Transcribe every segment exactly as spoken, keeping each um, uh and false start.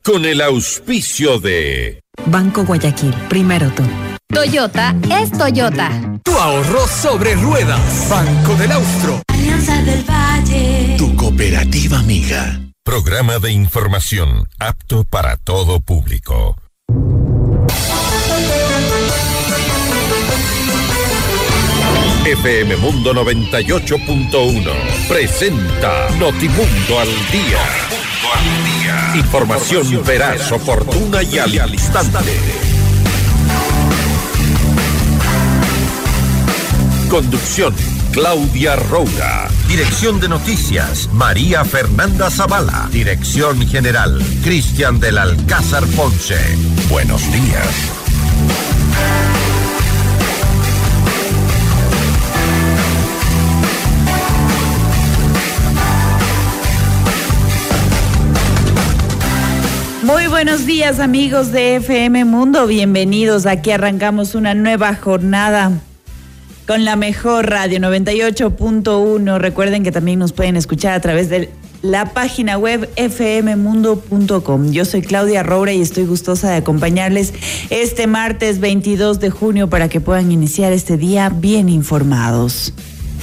con el auspicio de Banco Guayaquil, primero tú. Toyota es Toyota. Tu ahorro sobre ruedas. Banco del Austro. Alianza del Valle. Tu cooperativa amiga. Programa de información apto para todo público. F M Mundo noventa y ocho punto uno presenta Notimundo al Día. Notimundo al Día. Información veraz, oportuna y al instante. Conducción, Claudia Roura. Dirección de noticias, María Fernanda Zavala. Dirección general, Cristian del Alcázar Ponce. Buenos días. Muy buenos días, amigos de F M Mundo. Bienvenidos. Aquí arrancamos una nueva jornada con la mejor radio noventa y ocho punto uno. Recuerden que también nos pueden escuchar a través de la página web f m mundo punto com. Yo soy Claudia Roura y estoy gustosa de acompañarles este martes veintidós de junio para que puedan iniciar este día bien informados.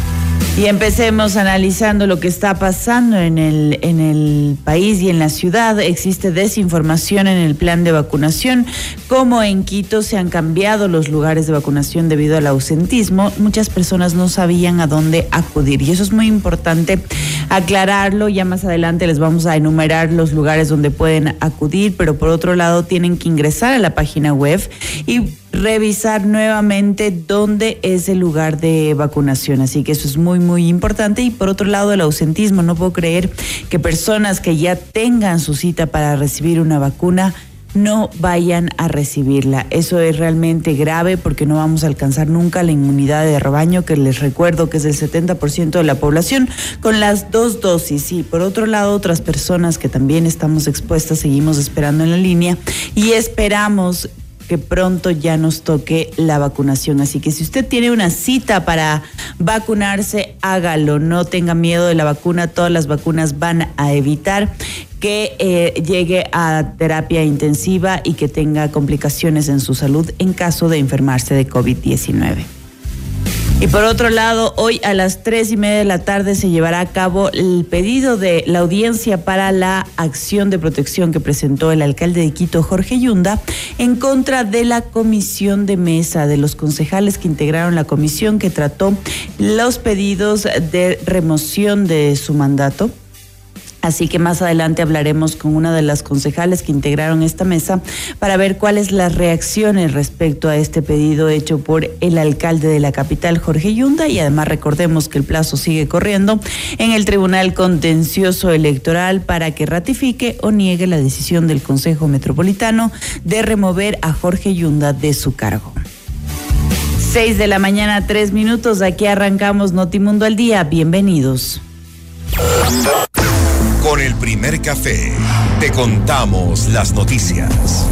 Y empecemos analizando lo que está pasando en el, en el país y en la ciudad. Existe desinformación en el plan de vacunación. Como en Quito se han cambiado los lugares de vacunación debido al ausentismo, muchas personas no sabían a dónde acudir. Y eso es muy importante aclararlo. Ya más adelante les vamos a enumerar los lugares donde pueden acudir, pero por otro lado tienen que ingresar a la página web y revisar nuevamente dónde es el lugar de vacunación. Así que eso es muy, muy importante. Y por otro lado, el ausentismo. No puedo creer que personas que ya tengan su cita para recibir una vacuna no vayan a recibirla. Eso es realmente grave porque no vamos a alcanzar nunca la inmunidad de rebaño, que les recuerdo que es del setenta por ciento de la población con las dos dosis. Y por otro lado, otras personas que también estamos expuestas, seguimos esperando en la línea y esperamos que pronto ya nos toque la vacunación. Así que si usted tiene una cita para vacunarse, hágalo. No tenga miedo de la vacuna. Todas las vacunas van a evitar que eh, llegue a terapia intensiva y que tenga complicaciones en su salud en caso de enfermarse de COVID diecinueve. Y por otro lado, hoy a las tres y media de la tarde se llevará a cabo el pedido de la audiencia para la acción de protección que presentó el alcalde de Quito, Jorge Yunda, en contra de la comisión de mesa, de los concejales que integraron la comisión que trató los pedidos de remoción de su mandato. Así que más adelante hablaremos con una de las concejales que integraron esta mesa para ver cuáles las reacciones respecto a este pedido hecho por el alcalde de la capital, Jorge Yunda, y además recordemos que el plazo sigue corriendo en el Tribunal Contencioso Electoral para que ratifique o niegue la decisión del Consejo Metropolitano de remover a Jorge Yunda de su cargo. Seis de la mañana, tres minutos, aquí arrancamos Notimundo al Día. Bienvenidos. Con el primer café, te contamos las noticias.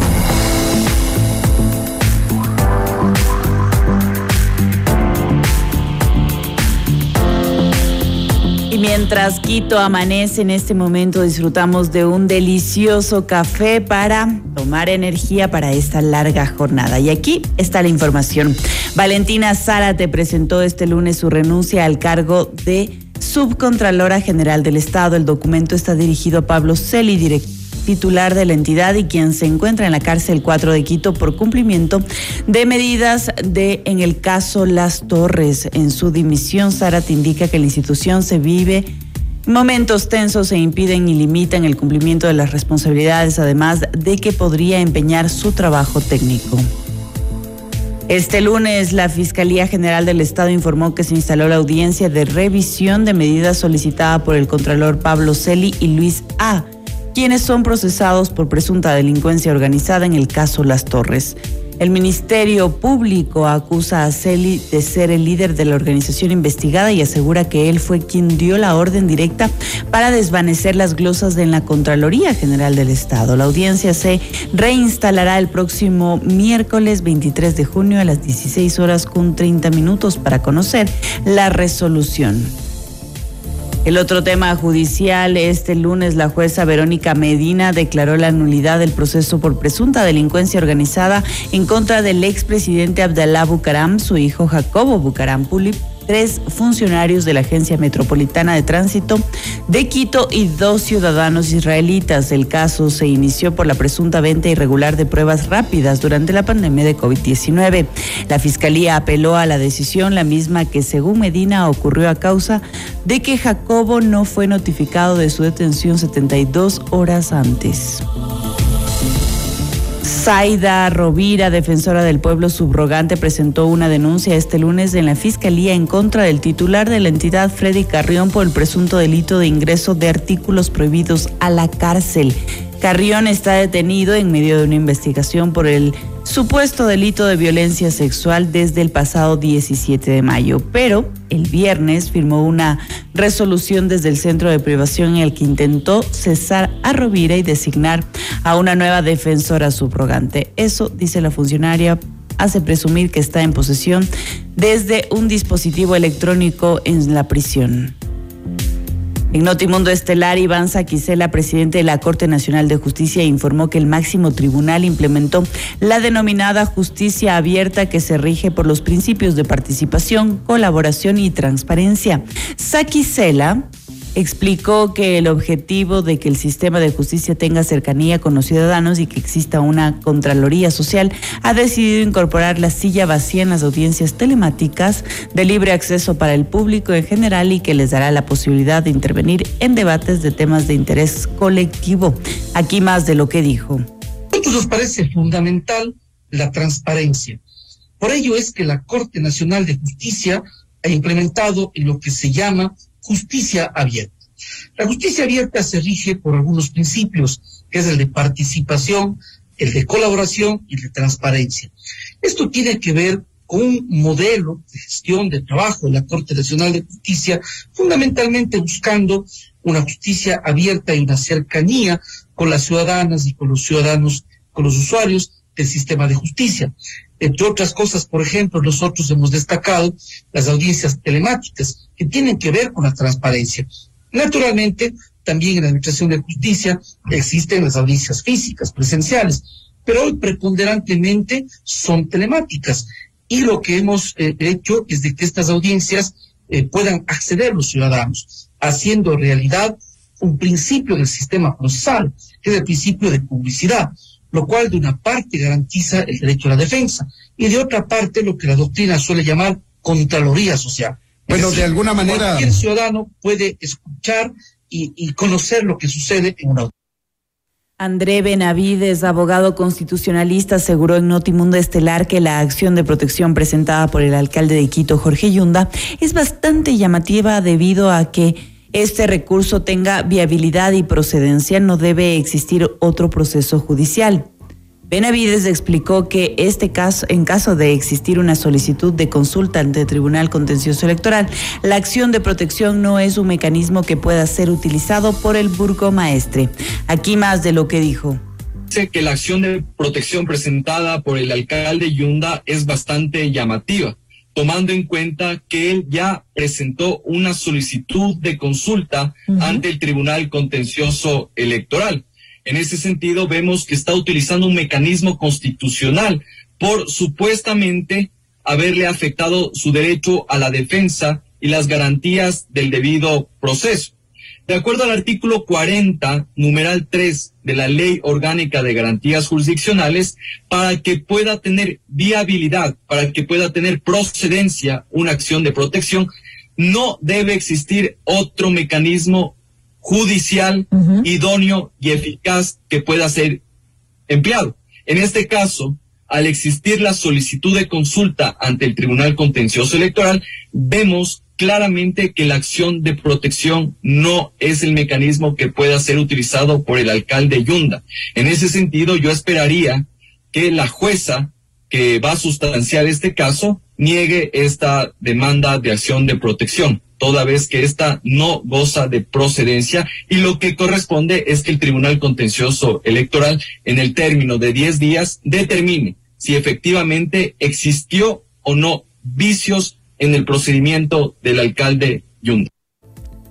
Y mientras Quito amanece en este momento, disfrutamos de un delicioso café para tomar energía para esta larga jornada. Y aquí está la información. Valentina Zárate presentó este lunes su renuncia al cargo de Subcontralora General del Estado. El documento está dirigido a Pablo Celi, director titular de la entidad y quien se encuentra en la cárcel cuatro de Quito por cumplimiento de medidas de en el caso Las Torres. En su dimisión, Zárate indica que la institución se vive momentos tensos e impiden y limitan el cumplimiento de las responsabilidades, además de que podría empeñar su trabajo técnico. Este lunes, la Fiscalía General del Estado informó que se instaló la audiencia de revisión de medidas solicitada por el Contralor Pablo Celi y Luis A., quienes son procesados por presunta delincuencia organizada en el caso Las Torres. El Ministerio Público acusa a Celi de ser el líder de la organización investigada y asegura que él fue quien dio la orden directa para desvanecer las glosas en la Contraloría General del Estado. La audiencia se reinstalará el próximo miércoles veintitrés de junio a las dieciséis horas con treinta minutos para conocer la resolución. El otro tema judicial, este lunes la jueza Verónica Medina declaró la nulidad del proceso por presunta delincuencia organizada en contra del expresidente Abdalá Bucaram, su hijo Jacobo Bucaram Pulip, tres funcionarios de la Agencia Metropolitana de Tránsito de Quito y dos ciudadanos israelitas. El caso se inició por la presunta venta irregular de pruebas rápidas durante la pandemia de COVID diecinueve. La Fiscalía apeló a la decisión, la misma que según Medina ocurrió a causa de que Jacobo no fue notificado de su detención setenta y dos horas antes. Zaida Rovira, defensora del pueblo subrogante, presentó una denuncia este lunes en la Fiscalía en contra del titular de la entidad, Freddy Carrión, por el presunto delito de ingreso de artículos prohibidos a la cárcel. Carrión está detenido en medio de una investigación por el supuesto delito de violencia sexual desde el pasado diecisiete de mayo, pero el viernes firmó una resolución desde el centro de privación en el que intentó cesar a Rovira y designar a una nueva defensora subrogante. Eso, dice la funcionaria, hace presumir que está en posesión desde un dispositivo electrónico en la prisión. En Notimundo Estelar, Iván Saquicela, presidente de la Corte Nacional de Justicia, informó que el máximo tribunal implementó la denominada justicia abierta, que se rige por los principios de participación, colaboración y transparencia. Saquicela explicó que el objetivo de que el sistema de justicia tenga cercanía con los ciudadanos y que exista una Contraloría Social ha decidido incorporar la silla vacía en las audiencias telemáticas de libre acceso para el público en general y que les dará la posibilidad de intervenir en debates de temas de interés colectivo. Aquí más de lo que dijo. A nosotros nos parece fundamental la transparencia. Por ello es que la Corte Nacional de Justicia ha implementado lo que se llama justicia abierta. La justicia abierta se rige por algunos principios, que es el de participación, el de colaboración y el de transparencia. Esto tiene que ver con un modelo de gestión de trabajo de la Corte Nacional de Justicia, fundamentalmente buscando una justicia abierta y una cercanía con las ciudadanas y con los ciudadanos, con los usuarios del sistema de justicia. Entre otras cosas, por ejemplo, nosotros hemos destacado las audiencias telemáticas que tienen que ver con la transparencia. Naturalmente, también en la Administración de Justicia existen las audiencias físicas, presenciales, pero hoy preponderantemente son telemáticas. Y lo que hemos eh, hecho es de que estas audiencias eh, puedan acceder los ciudadanos, haciendo realidad un principio del sistema procesal, que es el principio de publicidad, lo cual de una parte garantiza el derecho a la defensa y de otra parte lo que la doctrina suele llamar Contraloría Social. Bueno, es decir, de alguna manera cualquier ciudadano puede escuchar y, y conocer lo que sucede en una audiencia. André Benavides, abogado constitucionalista, aseguró en Notimundo Estelar que la acción de protección presentada por el alcalde de Quito, Jorge Yunda, es bastante llamativa debido a que este recurso tenga viabilidad y procedencia. No debe existir otro proceso judicial. Benavides explicó que este caso, en caso de existir una solicitud de consulta ante el Tribunal Contencioso Electoral, la acción de protección no es un mecanismo que pueda ser utilizado por el burgomaestre. Aquí más de lo que dijo. Sé que la acción de protección presentada por el alcalde Yunda es bastante llamativa, tomando en cuenta que él ya presentó una solicitud de consulta uh-huh. ante el Tribunal Contencioso Electoral. En ese sentido, vemos que está utilizando un mecanismo constitucional por supuestamente haberle afectado su derecho a la defensa y las garantías del debido proceso. De acuerdo al artículo cuarenta, numeral tres de la Ley Orgánica de Garantías Jurisdiccionales, para que pueda tener viabilidad, para que pueda tener procedencia una acción de protección, no debe existir otro mecanismo judicial uh-huh. idóneo y eficaz que pueda ser empleado. En este caso, al existir la solicitud de consulta ante el Tribunal Contencioso Electoral, vemos claramente que la acción de protección no es el mecanismo que pueda ser utilizado por el alcalde Yunda. En ese sentido, yo esperaría que la jueza que va a sustanciar este caso niegue esta demanda de acción de protección, toda vez que esta no goza de procedencia, y lo que corresponde es que el Tribunal Contencioso Electoral, en el término de diez días, determine si efectivamente existió o no vicios en el procedimiento del alcalde Yunda.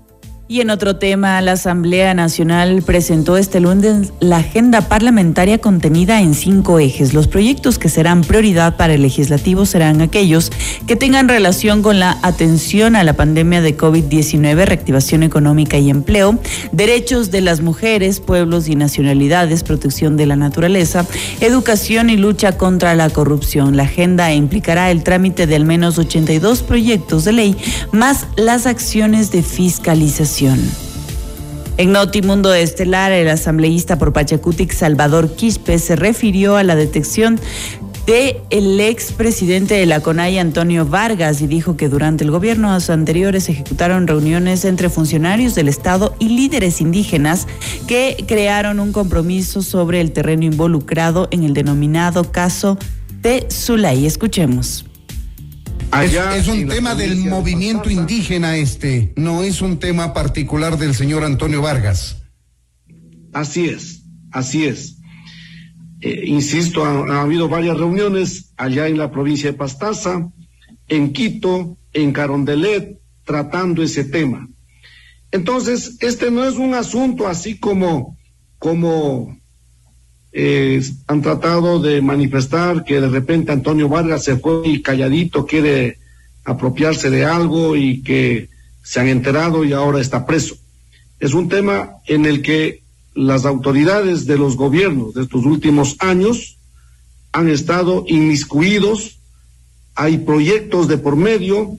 Y en otro tema, la Asamblea Nacional presentó este lunes la agenda parlamentaria contenida en cinco ejes. Los proyectos que serán prioridad para el legislativo serán aquellos que tengan relación con la atención a la pandemia de COVID diecinueve, reactivación económica y empleo, derechos de las mujeres, pueblos y nacionalidades, protección de la naturaleza, educación y lucha contra la corrupción. La agenda implicará el trámite de al menos ochenta y dos proyectos de ley, más las acciones de fiscalización. En Notimundo Estelar, el asambleísta por Pachacutic, Salvador Quispe, se refirió a la detección del expresidente de la CONAIE, Antonio Vargas, y dijo que durante el gobierno anteriores se ejecutaron reuniones entre funcionarios del Estado y líderes indígenas que crearon un compromiso sobre el terreno involucrado en el denominado caso de Zulay. Escuchemos. Es, es un tema del movimiento indígena este, no es un tema particular del señor Antonio Vargas. Así es, así es. Eh, insisto, ha, ha habido varias reuniones allá en la provincia de Pastaza, en Quito, en Carondelet, tratando ese tema. Entonces, este no es un asunto así como, como eh, han tratado de manifestar que de repente Antonio Vargas se fue y calladito quiere apropiarse de algo y que se han enterado y ahora está preso. Es un tema en el que las autoridades de los gobiernos de estos últimos años han estado inmiscuidos, hay proyectos de por medio.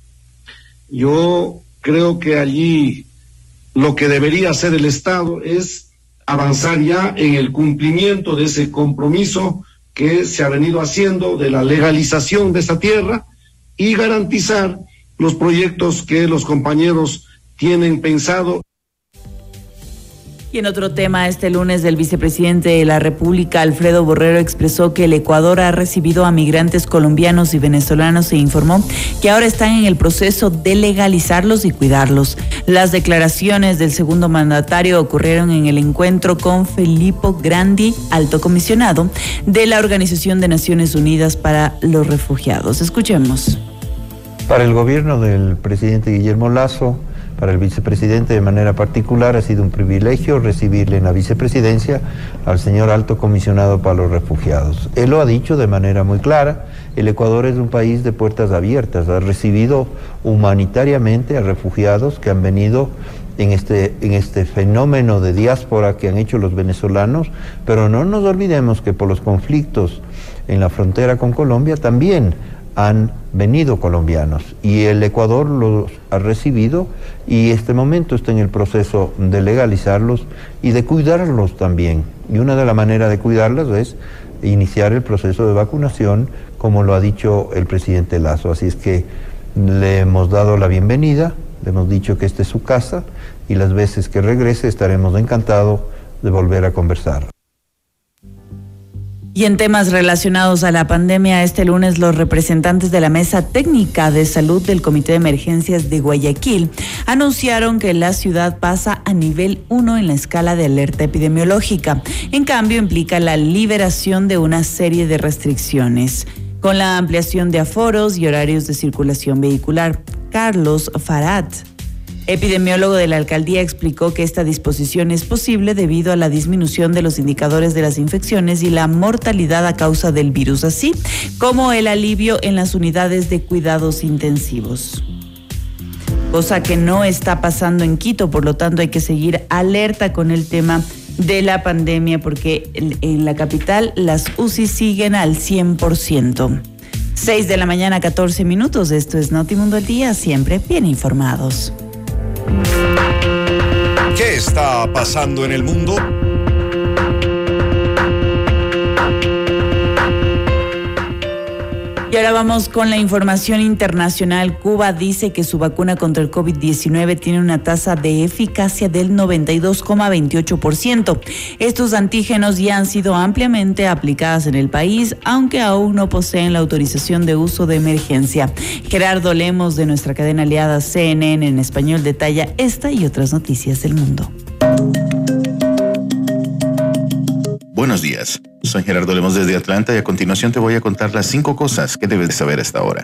Yo creo que allí lo que debería hacer el Estado es avanzar ya en el cumplimiento de ese compromiso que se ha venido haciendo de la legalización de esa tierra y garantizar los proyectos que los compañeros tienen pensado. Y en otro tema, este lunes el vicepresidente de la República, Alfredo Borrero, expresó que el Ecuador ha recibido a migrantes colombianos y venezolanos e informó que ahora están en el proceso de legalizarlos y cuidarlos. Las declaraciones del segundo mandatario ocurrieron en el encuentro con Filippo Grandi, alto comisionado de la Organización de Naciones Unidas para los Refugiados. Escuchemos. Para el gobierno del presidente Guillermo Lasso, para el vicepresidente de manera particular, ha sido un privilegio recibirle en la vicepresidencia al señor alto comisionado para los refugiados. Él lo ha dicho de manera muy clara, el Ecuador es un país de puertas abiertas, ha recibido humanitariamente a refugiados que han venido en este, en este fenómeno de diáspora que han hecho los venezolanos, pero no nos olvidemos que por los conflictos en la frontera con Colombia también han venido colombianos y el Ecuador los ha recibido y este momento está en el proceso de legalizarlos y de cuidarlos también. Y una de las maneras de cuidarlos es iniciar el proceso de vacunación, como lo ha dicho el presidente Lasso. Así es que le hemos dado la bienvenida, le hemos dicho que esta es su casa y las veces que regrese estaremos encantados de volver a conversar. Y en temas relacionados a la pandemia, este lunes los representantes de la Mesa Técnica de Salud del Comité de Emergencias de Guayaquil anunciaron que la ciudad pasa a nivel uno en la escala de alerta epidemiológica. En cambio, implica la liberación de una serie de restricciones, con la ampliación de aforos y horarios de circulación vehicular. Carlos Farad, epidemiólogo de la alcaldía, explicó que esta disposición es posible debido a la disminución de los indicadores de las infecciones y la mortalidad a causa del virus, así como el alivio en las unidades de cuidados intensivos. Cosa que no está pasando en Quito, por lo tanto hay que seguir alerta con el tema de la pandemia porque en la capital las U C I siguen al cien por ciento. seis de la mañana, catorce minutos. Esto es Notimundo al Día, siempre bien informados. ¿Qué está pasando en el mundo? Y ahora vamos con la información internacional. Cuba dice que su vacuna contra el COVID diecinueve tiene una tasa de eficacia del noventa y dos coma veintiocho por ciento. Estos antígenos ya han sido ampliamente aplicados en el país, aunque aún no poseen la autorización de uso de emergencia. Gerardo Lemos, de nuestra cadena aliada C N N en español, detalla esta y otras noticias del mundo. buenos días. Soy Gerardo Lemos desde Atlanta y a continuación te voy a contar las cinco cosas que debes saber hasta ahora.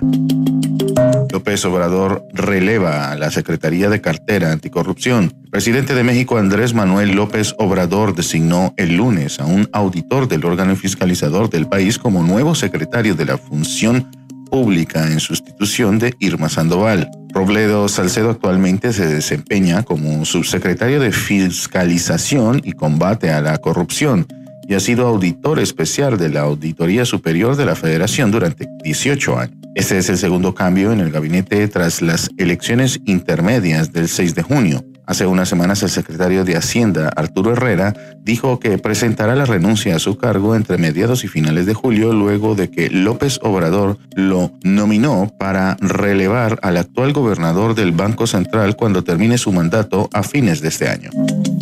López Obrador releva a la Secretaría de Cartera Anticorrupción. El presidente de México, Andrés Manuel López Obrador, designó el lunes a un auditor del órgano fiscalizador del país como nuevo secretario de la Función Pública en sustitución de Irma Sandoval. Robledo Salcedo actualmente se desempeña como subsecretario de Fiscalización y Combate a la Corrupción y ha sido auditor especial de la Auditoría Superior de la Federación durante dieciocho años. Este es el segundo cambio en el gabinete tras las elecciones intermedias del seis de junio. Hace unas semanas el secretario de Hacienda, Arturo Herrera, dijo que presentará la renuncia a su cargo entre mediados y finales de julio, luego de que López Obrador lo nominó para relevar al actual gobernador del Banco Central cuando termine su mandato a fines de este año.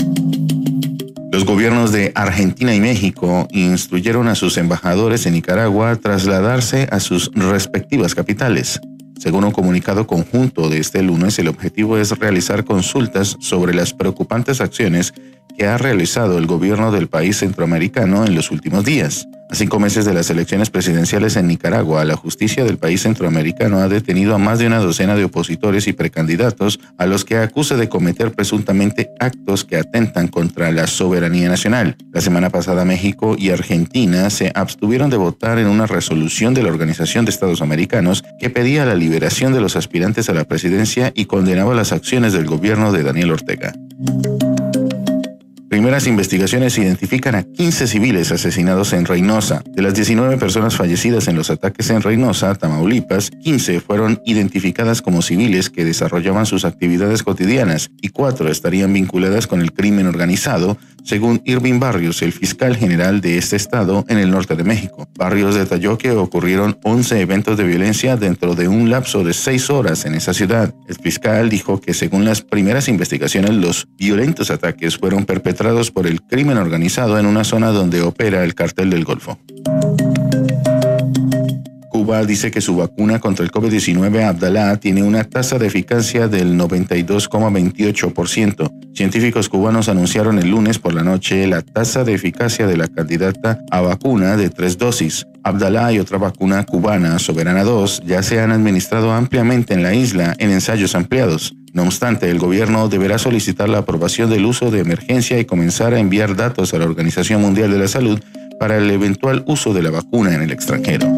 Los gobiernos de Argentina y México instruyeron a sus embajadores en Nicaragua a trasladarse a sus respectivas capitales. Según un comunicado conjunto de este lunes, el objetivo es realizar consultas sobre las preocupantes acciones que ha realizado el gobierno del país centroamericano en los últimos días. A cinco meses de las elecciones presidenciales en Nicaragua, la justicia del país centroamericano ha detenido a más de una docena de opositores y precandidatos a los que acusa de cometer presuntamente actos que atentan contra la soberanía nacional. La semana pasada, México y Argentina se abstuvieron de votar en una resolución de la Organización de Estados Americanos que pedía la liberación de los aspirantes a la presidencia y condenaba las acciones del gobierno de Daniel Ortega. Primeras investigaciones identifican a quince civiles asesinados en Reynosa. De las diecinueve personas fallecidas en los ataques en Reynosa, Tamaulipas, quince fueron identificadas como civiles que desarrollaban sus actividades cotidianas y cuatro estarían vinculadas con el crimen organizado, según Irving Barrios, el fiscal general de este estado en el norte de México. Barrios detalló que ocurrieron once eventos de violencia dentro de un lapso de seis horas en esa ciudad. El fiscal dijo que según las primeras investigaciones, los violentos ataques fueron perpetrados por el crimen organizado en una zona donde opera el Cártel del Golfo. Cuba dice que su vacuna contra el COVID diecinueve Abdala tiene una tasa de eficacia del noventa y dos coma veintiocho por ciento. Científicos cubanos anunciaron el lunes por la noche la tasa de eficacia de la candidata a vacuna de tres dosis. Abdala y otra vacuna cubana, Soberana dos, ya se han administrado ampliamente en la isla en ensayos ampliados. No obstante, el gobierno deberá solicitar la aprobación del uso de emergencia y comenzar a enviar datos a la Organización Mundial de la Salud para el eventual uso de la vacuna en el extranjero.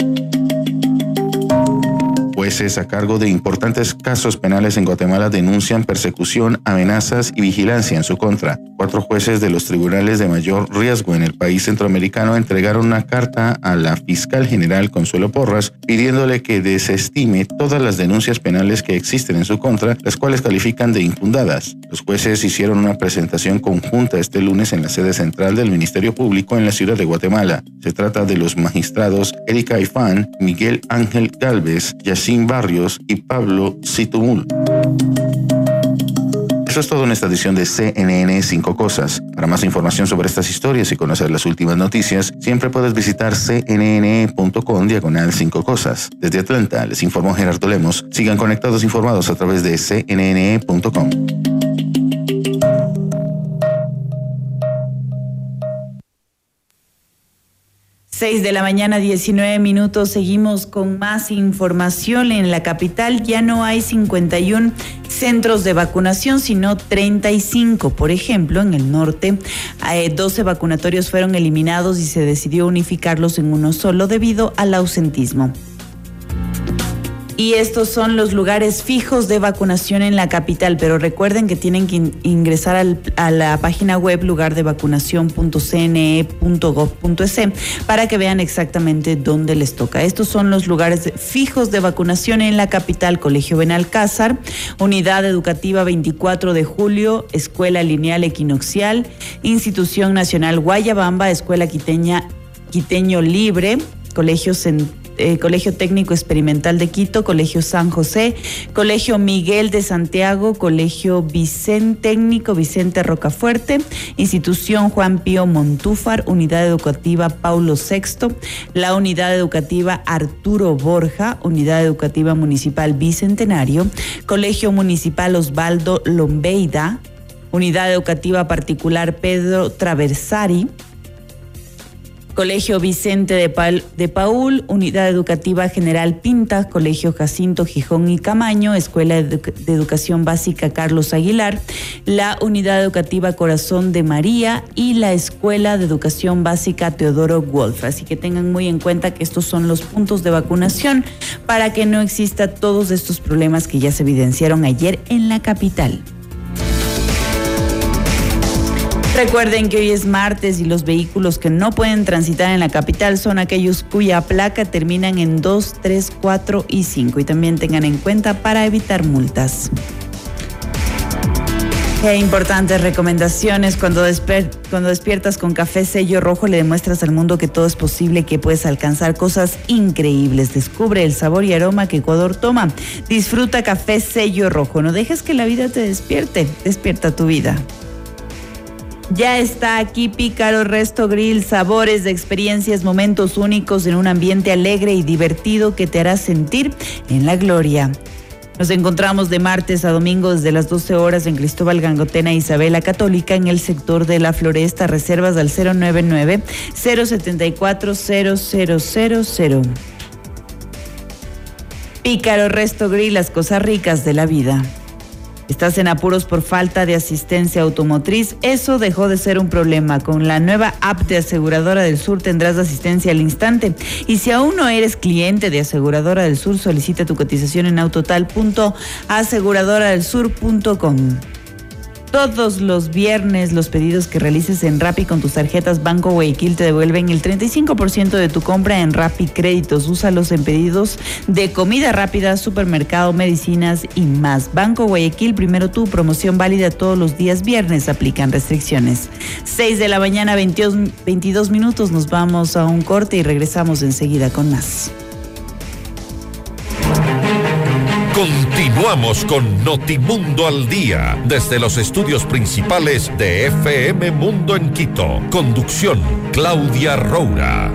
Jueces a cargo de importantes casos penales en Guatemala denuncian persecución, amenazas y vigilancia en su contra. Cuatro jueces de los tribunales de mayor riesgo en el país centroamericano entregaron una carta a la fiscal general Consuelo Porras pidiéndole que desestime todas las denuncias penales que existen en su contra, las cuales califican de infundadas. Los jueces hicieron una presentación conjunta este lunes en la sede central del Ministerio Público en la ciudad de Guatemala. Se trata de los magistrados Erika Ifán, Miguel Ángel Gálvez, Yacine Barrios y Pablo Citumul. Eso es todo en esta edición de C N N cinco Cosas. Para más información sobre estas historias y conocer las últimas noticias, siempre puedes visitar cnn.com diagonal cinco Cosas. Desde Atlanta, les informó Gerardo Lemos. Sigan conectados e informados a través de c n n punto com. seis de la mañana, diecinueve minutos. Seguimos con más información. En la capital ya no hay cincuenta y uno centros de vacunación, sino treinta y cinco. Por ejemplo, en el norte, doce vacunatorios fueron eliminados y se decidió unificarlos en uno solo debido al ausentismo. Y estos son los lugares fijos de vacunación en la capital, pero recuerden que tienen que in- ingresar al, a la página web lugardevacunación punto c n e punto gov punto e s para que vean exactamente dónde les toca. Estos son los lugares fijos de vacunación en la capital: Colegio Benalcázar, Unidad Educativa veinticuatro de julio, Escuela Lineal Equinoccial, Institución Nacional Guayabamba, Escuela Quiteña, Quiteño Libre, Colegio Central, Eh, Colegio Técnico Experimental de Quito, Colegio San José, Colegio Miguel de Santiago, Colegio Vicente Técnico Vicente Rocafuerte, Institución Juan Pío Montúfar, Unidad Educativa Paulo sexto, la Unidad Educativa Arturo Borja, Unidad Educativa Municipal Bicentenario, Colegio Municipal Osvaldo Lombeida, Unidad Educativa Particular Pedro Traversari, Colegio Vicente de, pa de Paul, Unidad Educativa General Pinta, Colegio Jacinto Gijón y Camaño, Escuela Edu de Educación Básica Carlos Aguilar, la Unidad Educativa Corazón de María y la Escuela de Educación Básica Teodoro Wolf. Así que tengan muy en cuenta que estos son los puntos de vacunación para que no exista todos estos problemas que ya se evidenciaron ayer en la capital. Recuerden que hoy es martes y los vehículos que no pueden transitar en la capital son aquellos cuya placa terminan en dos, tres, cuatro y cinco. Y también tengan en cuenta para evitar multas. Qué importantes recomendaciones. Cuando, desper cuando despiertas con café sello rojo, le demuestras al mundo que todo es posible, que puedes alcanzar cosas increíbles. Descubre el sabor y aroma que Ecuador toma. Disfruta café sello rojo. No dejes que la vida te despierte. Despierta tu vida. Ya está aquí Pícaro Resto Grill, sabores de experiencias, momentos únicos en un ambiente alegre y divertido que te hará sentir en la gloria. Nos encontramos de martes a domingo desde las doce horas en Cristóbal Gangotena e Isabela Católica en el sector de la Floresta. Reservas al cero nueve nueve, cero siete cuatro, cero cero cero cero. Pícaro Resto Grill, las cosas ricas de la vida. ¿Estás en apuros por falta de asistencia automotriz? Eso dejó de ser un problema. Con la nueva app de Aseguradora del Sur tendrás asistencia al instante. Y si aún no eres cliente de Aseguradora del Sur, solicita tu cotización en autotal punto aseguradora del sur punto com. Todos los viernes los pedidos que realices en Rappi con tus tarjetas Banco Guayaquil te devuelven el treinta y cinco por ciento de tu compra en Rappi Créditos. Úsalos en pedidos de comida rápida, supermercado, medicinas y más. Banco Guayaquil, primero tú, promoción válida todos los días viernes, aplican restricciones. seis de la mañana, veintidós, veintidós minutos, nos vamos a un corte y regresamos enseguida con más. Continuamos con Notimundo al Día, desde los estudios principales de F M Mundo en Quito. Conducción, Claudia Roura.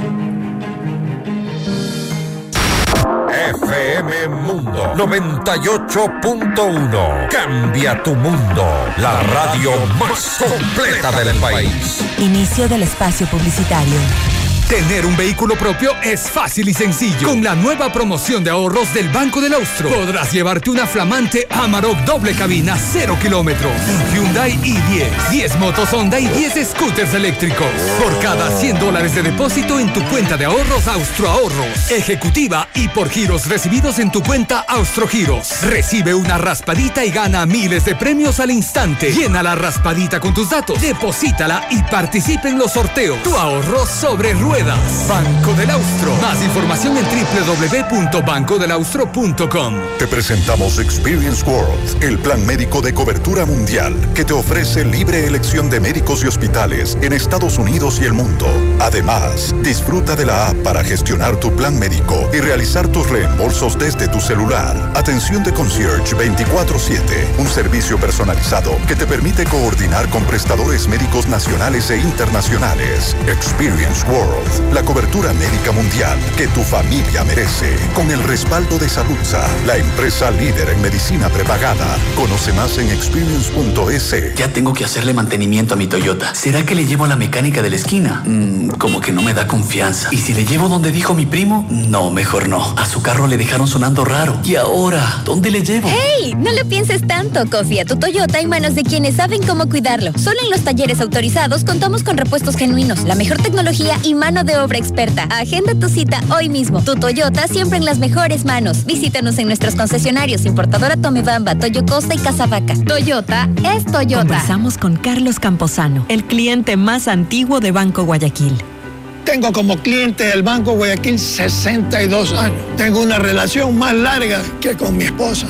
F M Mundo noventa y ocho punto uno. Cambia tu mundo. La radio más completa del país. Inicio del espacio publicitario. Tener un vehículo propio es fácil y sencillo. Con la nueva promoción de ahorros del Banco del Austro, podrás llevarte una flamante Amarok doble cabina, cero kilómetros, un Hyundai i diez, diez motos Honda y diez scooters eléctricos. Por cada cien dólares de depósito en tu cuenta de ahorros Austro Ahorros Ejecutiva y por giros recibidos en tu cuenta Austro Giros. Recibe una raspadita y gana miles de premios al instante. Llena la raspadita con tus datos, deposítala y participa en los sorteos. Tu ahorro sobre ruedas. Banco del Austro. Más información en doble u doble u doble u punto banco del austro punto com. Te presentamos Experience World, el plan médico de cobertura mundial que te ofrece libre elección de médicos y hospitales en Estados Unidos y el mundo. Además, disfruta de la app para gestionar tu plan médico y realizar tus reembolsos desde tu celular. Atención de concierge veinticuatro siete, un servicio personalizado que te permite coordinar con prestadores médicos nacionales e internacionales. Experience World, la cobertura médica mundial que tu familia merece. Con el respaldo de Saludza, la empresa líder en medicina prepagada. Conoce más en experience punto es. Ya tengo que hacerle mantenimiento a mi Toyota. ¿Será que le llevo a la mecánica de la esquina? Mm, como que no me da confianza. ¿Y si le llevo donde dijo mi primo? No, mejor no. A su carro le dejaron sonando raro. ¿Y ahora? ¿Dónde le llevo? ¡Hey! No lo pienses tanto. Confía tu Toyota en manos de quienes saben cómo cuidarlo. Solo en los talleres autorizados contamos con repuestos genuinos, la mejor tecnología y mano de obra experta. Agenda tu cita hoy mismo. Tu Toyota siempre en las mejores manos. Visítanos en nuestros concesionarios importadora Tomebamba, Toyo Costa y Casavaca. Toyota es Toyota. Conversamos con Carlos Camposano, el cliente más antiguo de Banco Guayaquil. Tengo como cliente el Banco Guayaquil sesenta y dos años. Tengo una relación más larga que con mi esposa.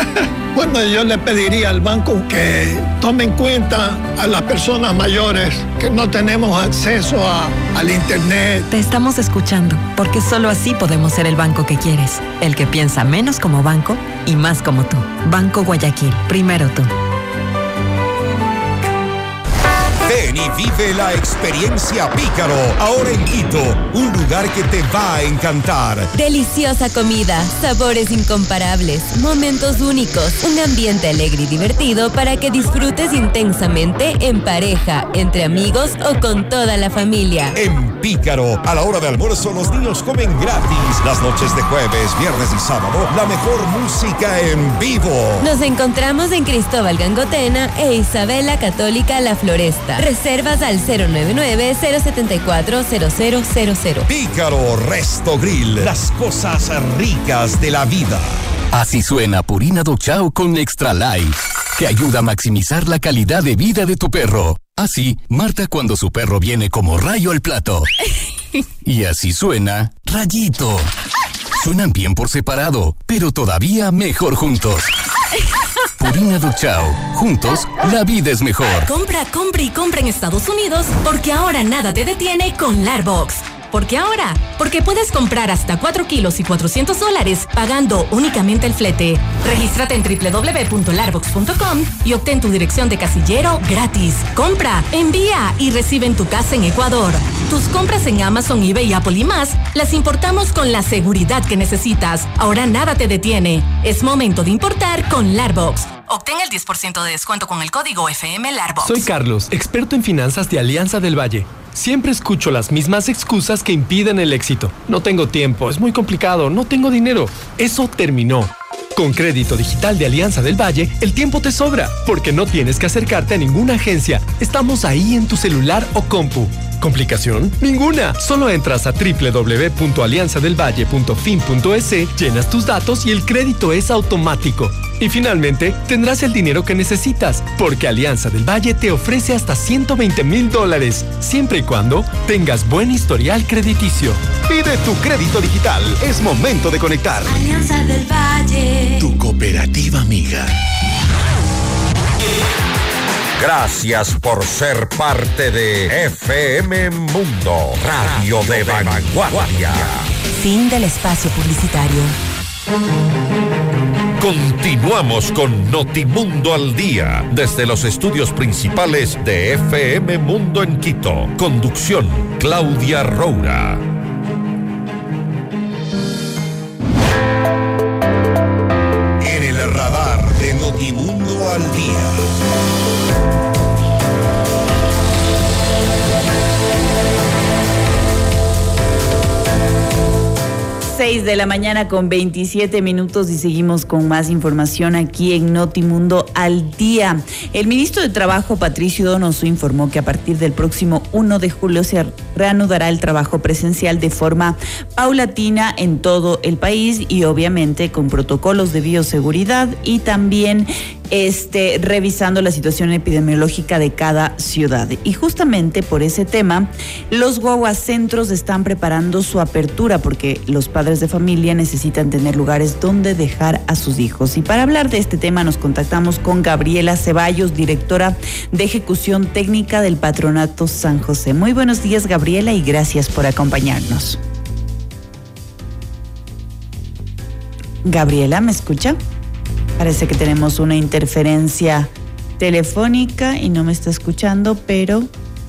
Bueno, yo le pediría al banco que tome en cuenta a las personas mayores que no tenemos acceso a, al internet. Te estamos escuchando, porque solo así podemos ser el banco que quieres. El que piensa menos como banco y más como tú. Banco Guayaquil, primero tú. Ven y vive la experiencia Pícaro, ahora en Quito, un lugar que te va a encantar. Deliciosa comida, sabores incomparables, momentos únicos, un ambiente alegre y divertido para que disfrutes intensamente en pareja, entre amigos o con toda la familia. En Pícaro. A la hora de almuerzo los niños comen gratis. Las noches de jueves, viernes y sábado, la mejor música en vivo. Nos encontramos en Cristóbal Gangotena e Isabela Católica La Floresta. Reservas al cero nueve nueve, cero siete cuatro, cero cero cero cero. Pícaro Resto Grill. Las cosas ricas de la vida. Así suena Purina Dog Chow con Extra Life, que ayuda a maximizar la calidad de vida de tu perro. Así, Marta cuando su perro viene como rayo al plato. Y así suena Rayito. Suenan bien por separado, pero todavía mejor juntos. Purina Dog Chow. Juntos, la vida es mejor. Compra, compra y compra en Estados Unidos, porque ahora nada te detiene con Larbox. ¿Por qué ahora? Porque puedes comprar hasta cuatro kilos y cuatrocientos dólares pagando únicamente el flete. Regístrate en doble u doble u doble u punto larbox punto com y obtén tu dirección de casillero gratis. Compra, envía y recibe en tu casa en Ecuador. Tus compras en Amazon, eBay, Apple y más las importamos con la seguridad que necesitas. Ahora nada te detiene. Es momento de importar con Larbox. Obtén el diez por ciento de descuento con el código F M Larbox. Soy Carlos, experto en finanzas de Alianza del Valle. Siempre escucho las mismas excusas que impiden el éxito. No tengo tiempo, es muy complicado, no tengo dinero. Eso terminó. Con Crédito Digital de Alianza del Valle, el tiempo te sobra, porque no tienes que acercarte a ninguna agencia. Estamos ahí en tu celular o compu. ¿Complicación? Ninguna. Solo entras a doble u doble u doble u punto alianza del valle punto fin punto es, llenas tus datos y el crédito es automático. Y finalmente, tendrás el dinero que necesitas, porque Alianza del Valle te ofrece hasta ciento veinte mil dólares, siempre y cuando tengas buen historial crediticio. Pide tu crédito digital. Es momento de conectar. Alianza del Valle. Tu cooperativa amiga. Gracias por ser parte de F M Mundo, radio de vanguardia. Fin del espacio publicitario. Continuamos con Notimundo al Día, desde los estudios principales de F M Mundo en Quito. Conducción, Claudia Roura. En el radar de Notimundo al Día. seis de la mañana con veintisiete minutos y seguimos con más información aquí en Notimundo al Día. El ministro de Trabajo, Patricio Donoso, informó que a partir del próximo primero de julio se reanudará el trabajo presencial de forma paulatina en todo el país y obviamente con protocolos de bioseguridad y también este, revisando la situación epidemiológica de cada ciudad. Y justamente por ese tema, los guaguacentros están preparando su apertura porque los padres de familia necesitan tener lugares donde dejar a sus hijos. Y para hablar de este tema nos contactamos con Gabriela Ceballos, directora de Ejecución Técnica del Patronato San José. Muy buenos días, Gabriela, y gracias por acompañarnos. Gabriela, ¿me escucha? Parece que tenemos una interferencia telefónica y no me está escuchando, pero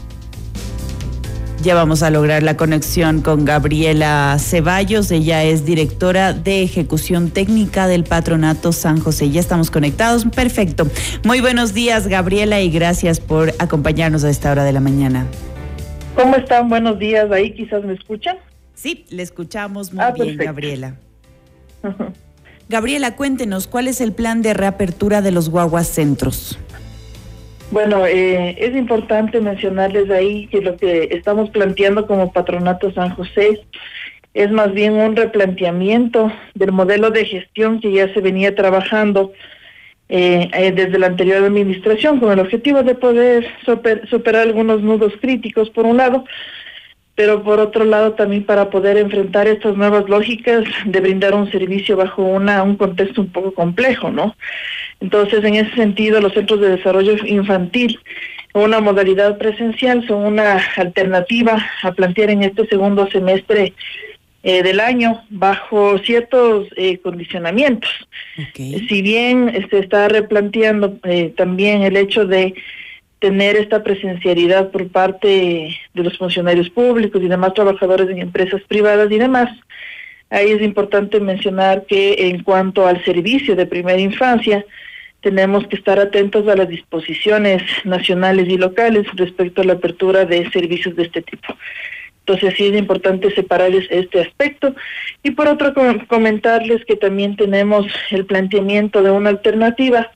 ya vamos a lograr la conexión con Gabriela Ceballos. Ella es directora de Ejecución Técnica del Patronato San José. Ya estamos conectados. Perfecto. Muy buenos días, Gabriela, y gracias por acompañarnos a esta hora de la mañana. ¿Cómo están? Buenos días. ¿Ahí quizás me escuchan? Sí, le escuchamos muy ah, bien, perfecto. Gabriela. Uh-huh. Gabriela, cuéntenos, ¿cuál es el plan de reapertura de los guaguacentros? Bueno, eh, es importante mencionarles ahí que lo que estamos planteando como Patronato San José es más bien un replanteamiento del modelo de gestión que ya se venía trabajando eh, eh, desde la anterior administración con el objetivo de poder super, superar algunos nudos críticos por un lado, pero por otro lado también para poder enfrentar estas nuevas lógicas de brindar un servicio bajo una un contexto un poco complejo, ¿no? Entonces, en ese sentido, los centros de desarrollo infantil, una modalidad presencial, son una alternativa a plantear en este segundo semestre eh, del año bajo ciertos eh, condicionamientos. Okay. Si bien se está replanteando eh, también el hecho de tener esta presencialidad por parte de los funcionarios públicos y demás trabajadores en empresas privadas y demás, ahí es importante mencionar que en cuanto al servicio de primera infancia, tenemos que estar atentos a las disposiciones nacionales y locales respecto a la apertura de servicios de este tipo. Entonces sí es importante separar este aspecto. Y por otro, comentarles que también tenemos el planteamiento de una alternativa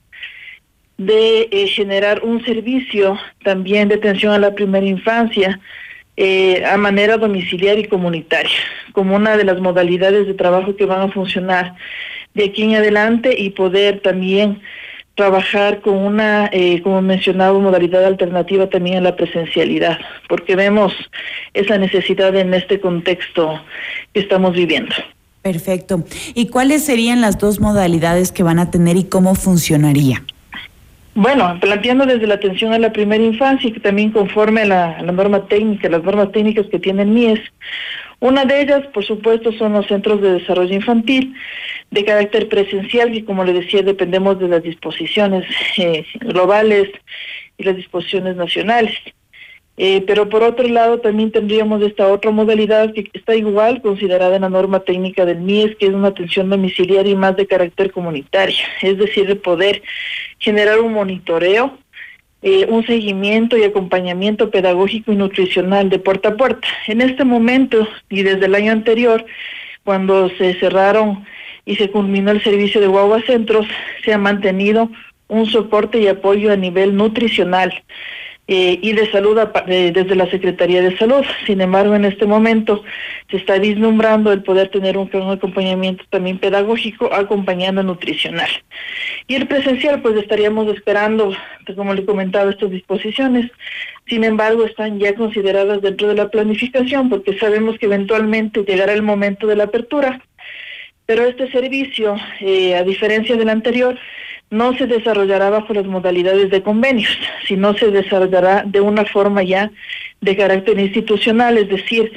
de eh, generar un servicio también de atención a la primera infancia eh, a manera domiciliaria y comunitaria, como una de las modalidades de trabajo que van a funcionar de aquí en adelante, y poder también trabajar con una, eh, como mencionaba, modalidad alternativa también a la presencialidad, porque vemos esa necesidad en este contexto que estamos viviendo. Perfecto. ¿Y cuáles serían las dos modalidades que van a tener y cómo funcionaría? Bueno, planteando desde la atención a la primera infancia, y que también conforme a la, a la norma técnica, las normas técnicas que tiene el M I E S, una de ellas, por supuesto, son los centros de desarrollo infantil de carácter presencial, y como le decía, dependemos de las disposiciones eh, globales y las disposiciones nacionales. Eh, pero por otro lado también tendríamos esta otra modalidad que está igual considerada en la norma técnica del M I E S, que es una atención domiciliaria y más de carácter comunitaria, es decir, de poder generar un monitoreo, eh, un seguimiento y acompañamiento pedagógico y nutricional de puerta a puerta. En este momento y desde el año anterior, cuando se cerraron y se culminó el servicio de guagua centros, se ha mantenido un soporte y apoyo a nivel nutricional Eh, y de salud a, eh, desde la Secretaría de Salud. Sin embargo, en este momento se está vislumbrando el poder tener un, un acompañamiento también pedagógico, acompañando nutricional. Y el presencial, pues estaríamos esperando, como le comentaba, estas disposiciones. Sin embargo, están ya consideradas dentro de la planificación, porque sabemos que eventualmente llegará el momento de la apertura. Pero este servicio, eh, a diferencia del anterior, no se desarrollará bajo las modalidades de convenios, sino se desarrollará de una forma ya de carácter institucional, es decir,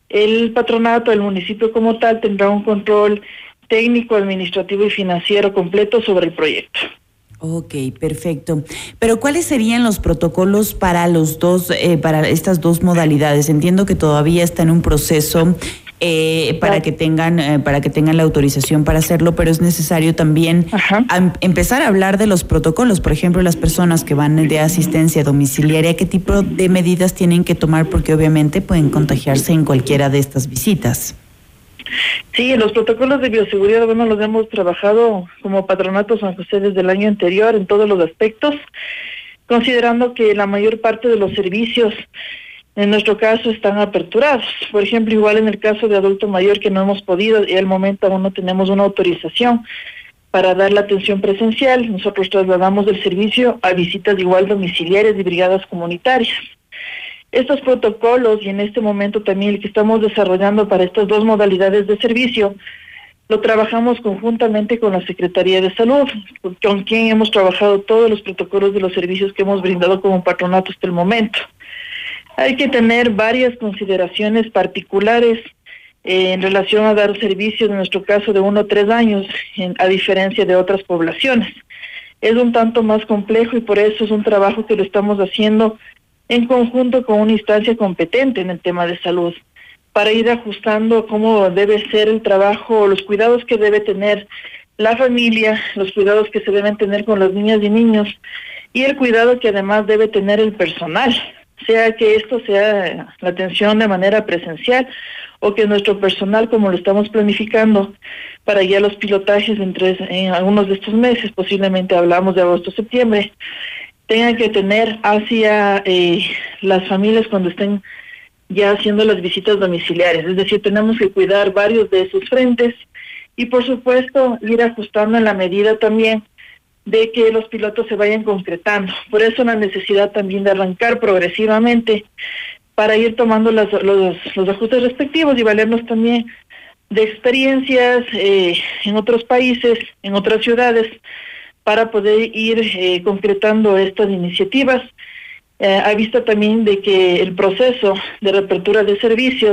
el patronato, el municipio como tal, tendrá un control técnico, administrativo y financiero completo sobre el proyecto. Ok, perfecto. Pero ¿cuáles serían los protocolos para los dos, eh, para estas dos modalidades? Entiendo que todavía está en un proceso eh, para que tengan, eh, para que tengan la autorización para hacerlo, pero es necesario también a, empezar a hablar de los protocolos. Por ejemplo, las personas que van de asistencia domiciliaria, ¿qué tipo de medidas tienen que tomar? Porque obviamente pueden contagiarse en cualquiera de estas visitas. Sí, los protocolos de bioseguridad, bueno, los hemos trabajado como Patronato San José desde el año anterior en todos los aspectos, considerando que la mayor parte de los servicios, en nuestro caso, están aperturados. Por ejemplo, igual en el caso de adulto mayor, que no hemos podido, y al momento aún no tenemos una autorización para dar la atención presencial, nosotros trasladamos el servicio a visitas igual domiciliarias y brigadas comunitarias. Estos protocolos, y en este momento también el que estamos desarrollando para estas dos modalidades de servicio, lo trabajamos conjuntamente con la Secretaría de Salud, con quien hemos trabajado todos los protocolos de los servicios que hemos brindado como patronato hasta el momento. Hay que tener varias consideraciones particulares eh, en relación a dar servicios, en nuestro caso de uno a tres años, en, a diferencia de otras poblaciones. Es un tanto más complejo y por eso es un trabajo que lo estamos haciendo en conjunto con una instancia competente en el tema de salud, para ir ajustando cómo debe ser el trabajo, los cuidados que debe tener la familia, los cuidados que se deben tener con las niñas y niños, y el cuidado que además debe tener el personal, sea que esto sea la atención de manera presencial o que nuestro personal, como lo estamos planificando para ya los pilotajes entre, en algunos de estos meses, posiblemente hablamos de agosto-septiembre, tengan que tener hacia eh, las familias cuando estén ya haciendo las visitas domiciliarias. Es decir, tenemos que cuidar varios de esos frentes y, por supuesto, ir ajustando en la medida también de que los pilotos se vayan concretando. Por eso la necesidad también de arrancar progresivamente para ir tomando las, los, los ajustes respectivos y valernos también de experiencias eh, en otros países, en otras ciudades, para poder ir eh, concretando estas iniciativas, eh, a vista también de que el proceso de reapertura de servicios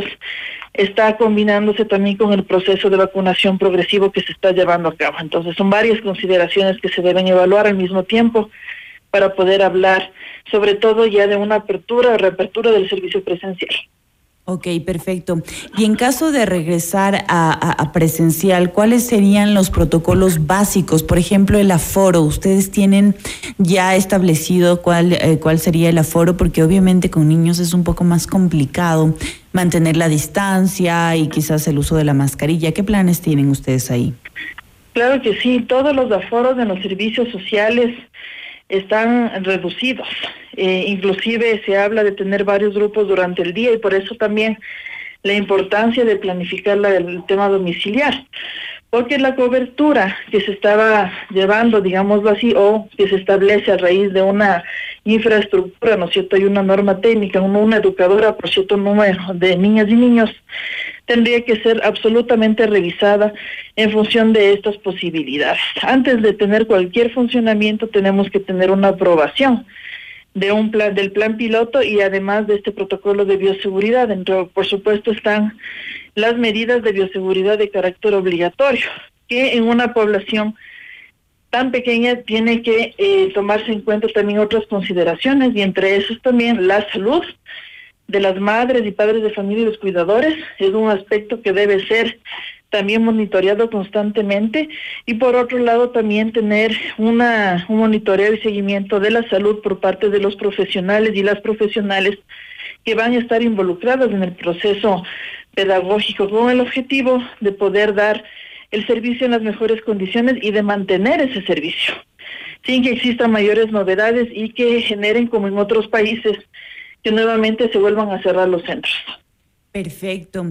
está combinándose también con el proceso de vacunación progresivo que se está llevando a cabo. Entonces son varias consideraciones que se deben evaluar al mismo tiempo para poder hablar sobre todo ya de una apertura o reapertura del servicio presencial. Ok, perfecto. Y en caso de regresar a, a, a presencial, ¿cuáles serían los protocolos básicos? Por ejemplo, el aforo. ¿Ustedes tienen ya establecido cuál, eh, cuál sería el aforo? Porque obviamente con niños es un poco más complicado mantener la distancia y quizás el uso de la mascarilla. ¿Qué planes tienen ustedes ahí? Claro que sí, todos los aforos en los servicios sociales están reducidos. Eh, inclusive se habla de tener varios grupos durante el día y por eso también la importancia de planificar la, el tema domiciliar, porque la cobertura que se estaba llevando, digámoslo así, o que se establece a raíz de una infraestructura, ¿no es cierto? Hay una norma técnica, una, una educadora por cierto número de niñas y niños, tendría que ser absolutamente revisada en función de estas posibilidades. Antes de tener cualquier funcionamiento tenemos que tener una aprobación de un plan, del plan piloto y además de este protocolo de bioseguridad. Dentro, por supuesto, están las medidas de bioseguridad de carácter obligatorio, que en una población tan pequeña tiene que eh, tomarse en cuenta también otras consideraciones y entre esos también la salud de las madres y padres de familia y los cuidadores es un aspecto que debe ser también monitoreado constantemente y por otro lado también tener una un monitoreo y seguimiento de la salud por parte de los profesionales y las profesionales que van a estar involucradas en el proceso pedagógico con el objetivo de poder dar el servicio en las mejores condiciones y de mantener ese servicio sin que existan mayores novedades y que generen como en otros países que nuevamente se vuelvan a cerrar los centros. Perfecto.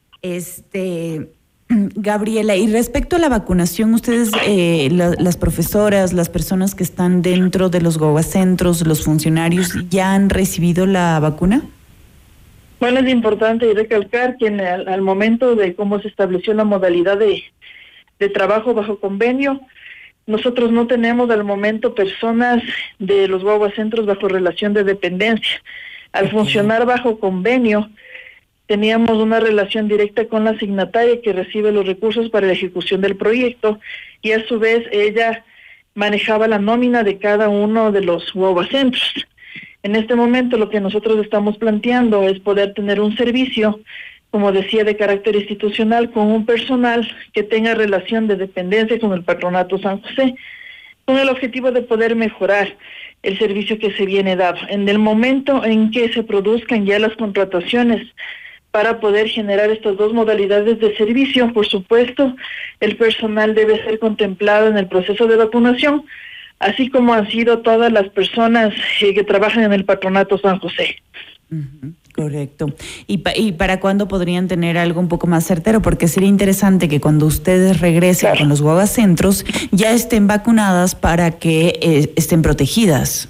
Este, Gabriela, y respecto a la vacunación, ustedes, eh, la, las profesoras, las personas que están dentro de los GOVACentros, los funcionarios, ¿ya han recibido la vacuna? Bueno, es importante recalcar que en el, al momento de cómo se estableció la modalidad de, de trabajo bajo convenio, nosotros no tenemos al momento personas de los GOVACentros bajo relación de dependencia. Al funcionar bajo convenio, teníamos una relación directa con la asignataria que recibe los recursos para la ejecución del proyecto y a su vez ella manejaba la nómina de cada uno de los GOVACentros. En este momento lo que nosotros estamos planteando es poder tener un servicio, como decía, de carácter institucional con un personal que tenga relación de dependencia con el Patronato San José, con el objetivo de poder mejorar el servicio que se viene dado. En el momento en que se produzcan ya las contrataciones para poder generar estas dos modalidades de servicio, por supuesto, el personal debe ser contemplado en el proceso de vacunación, así como han sido todas las personas eh, que trabajan en el Patronato San José. Uh-huh. Correcto. ¿Y, pa ¿Y para cuándo podrían tener algo un poco más certero? Porque sería interesante que cuando ustedes regresen claro. con los GOVACentros ya estén vacunadas para que eh, estén protegidas.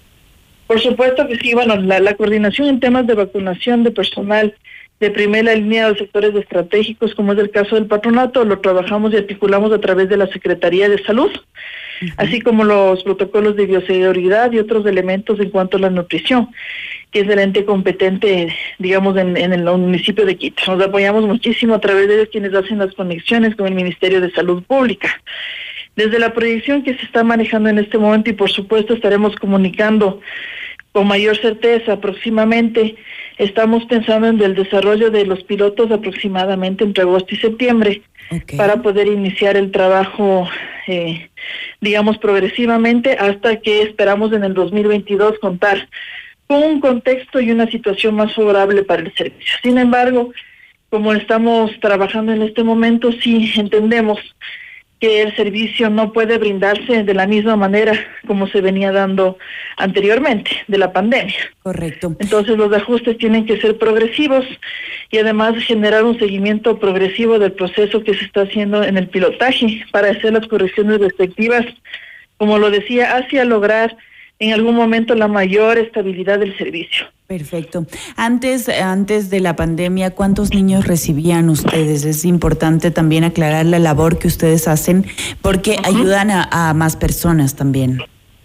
Por supuesto que sí. Bueno, la, la coordinación en temas de vacunación de personal de primera línea de los sectores estratégicos, como es el caso del patronato, lo trabajamos y articulamos a través de la Secretaría de Salud, uh-huh. así como los protocolos de bioseguridad y otros elementos en cuanto a la nutrición, que es el ente competente, digamos, en, en el municipio de Quito. Nos apoyamos muchísimo a través de ellos quienes hacen las conexiones con el Ministerio de Salud Pública. Desde la proyección que se está manejando en este momento y por supuesto estaremos comunicando con mayor certeza próximamente, estamos pensando en el desarrollo de los pilotos aproximadamente entre agosto y septiembre, okay. para poder iniciar el trabajo, eh, digamos, progresivamente hasta que esperamos en el dos mil veintidós contar con un contexto y una situación más favorable para el servicio. Sin embargo, como estamos trabajando en este momento, sí entendemos que el servicio no puede brindarse de la misma manera como se venía dando anteriormente, de la pandemia. Correcto. Entonces los ajustes tienen que ser progresivos y además generar un seguimiento progresivo del proceso que se está haciendo en el pilotaje para hacer las correcciones respectivas, como lo decía, hacia lograr en algún momento la mayor estabilidad del servicio. Perfecto. Antes, antes de la pandemia, ¿cuántos niños recibían ustedes? Es importante también aclarar la labor que ustedes hacen porque uh-huh. ayudan a, a más personas también.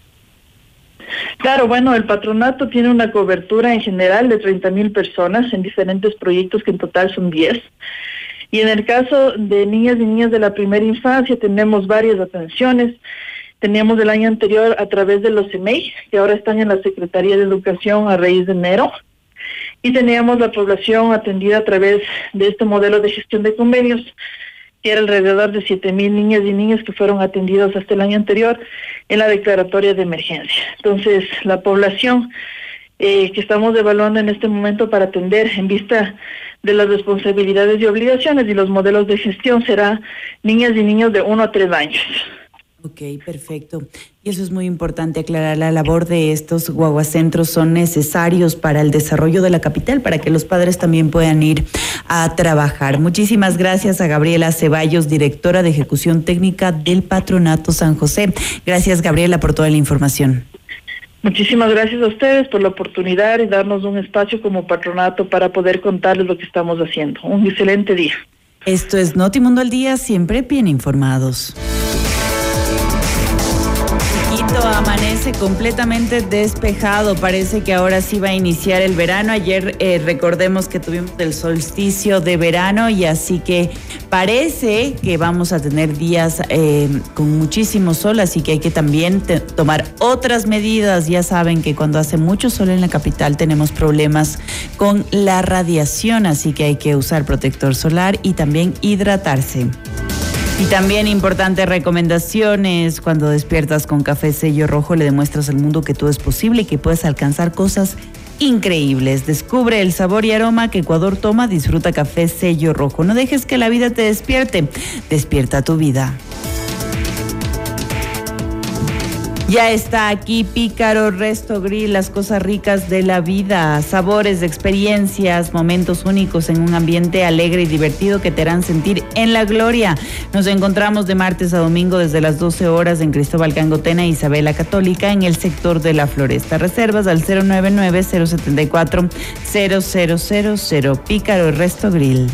Claro, bueno, el patronato tiene una cobertura en general de treinta mil personas en diferentes proyectos que en total son diez. Y en el caso de niñas y niñas de la primera infancia tenemos varias atenciones. Teníamos el año anterior a través de los C E M E I, que ahora están en la Secretaría de Educación a raíz de enero. y teníamos la población atendida a través de este modelo de gestión de convenios, que era alrededor de siete mil niñas y niños que fueron atendidos hasta el año anterior en la declaratoria de emergencia. Entonces, la población eh, que estamos evaluando en este momento para atender en vista de las responsabilidades y obligaciones y los modelos de gestión será niñas y niños de uno a tres años. Ok, perfecto. Y eso es muy importante aclarar. La labor de estos guaguacentros son necesarios para el desarrollo de la capital, para que los padres también puedan ir a trabajar. Muchísimas gracias a Gabriela Ceballos, directora de Ejecución Técnica del Patronato San José. Gracias, Gabriela, por toda la información. Muchísimas gracias a ustedes por la oportunidad y darnos un espacio como patronato para poder contarles lo que estamos haciendo. Un excelente día. Esto es Notimundo al Día, siempre bien informados. Quito amanece completamente despejado, parece que ahora sí va a iniciar el verano. Ayer eh, recordemos que tuvimos el solsticio de verano y así que parece que vamos a tener días eh, con muchísimo sol, así que hay que también te- tomar otras medidas. Ya saben que cuando hace mucho sol en la capital tenemos problemas con la radiación, así que hay que usar protector solar y también hidratarse. Y también importantes recomendaciones: cuando despiertas con café sello rojo le demuestras al mundo que todo es posible y que puedes alcanzar cosas increíbles. Descubre el sabor y aroma que Ecuador toma, disfruta café sello rojo. No dejes que la vida te despierte, despierta tu vida. Ya está aquí Pícaro Resto Grill, las cosas ricas de la vida, sabores, experiencias, momentos únicos en un ambiente alegre y divertido que te harán sentir en la gloria. Nos encontramos de martes a domingo desde las doce horas en Cristóbal Gangotena e Isabela Católica en el sector de la Floresta. Reservas al cero nueve nueve, cero siete cuatro, cero cero cero cero. Pícaro Resto Grill.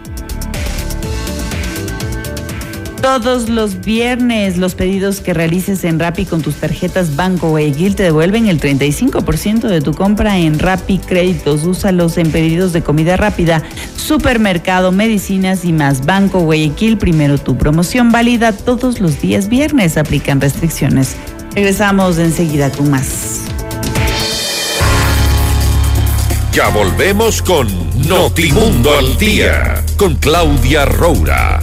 Todos los viernes, los pedidos que realices en Rappi con tus tarjetas Banco Guayaquil te devuelven el treinta y cinco por ciento de tu compra en Rappi Créditos. Úsalos en pedidos de comida rápida, supermercado, medicinas y más. Banco Guayaquil, primero tu promoción, válida todos los días viernes. Aplican restricciones. Regresamos enseguida con más. Ya volvemos con Notimundo al Día, con Claudia Roura.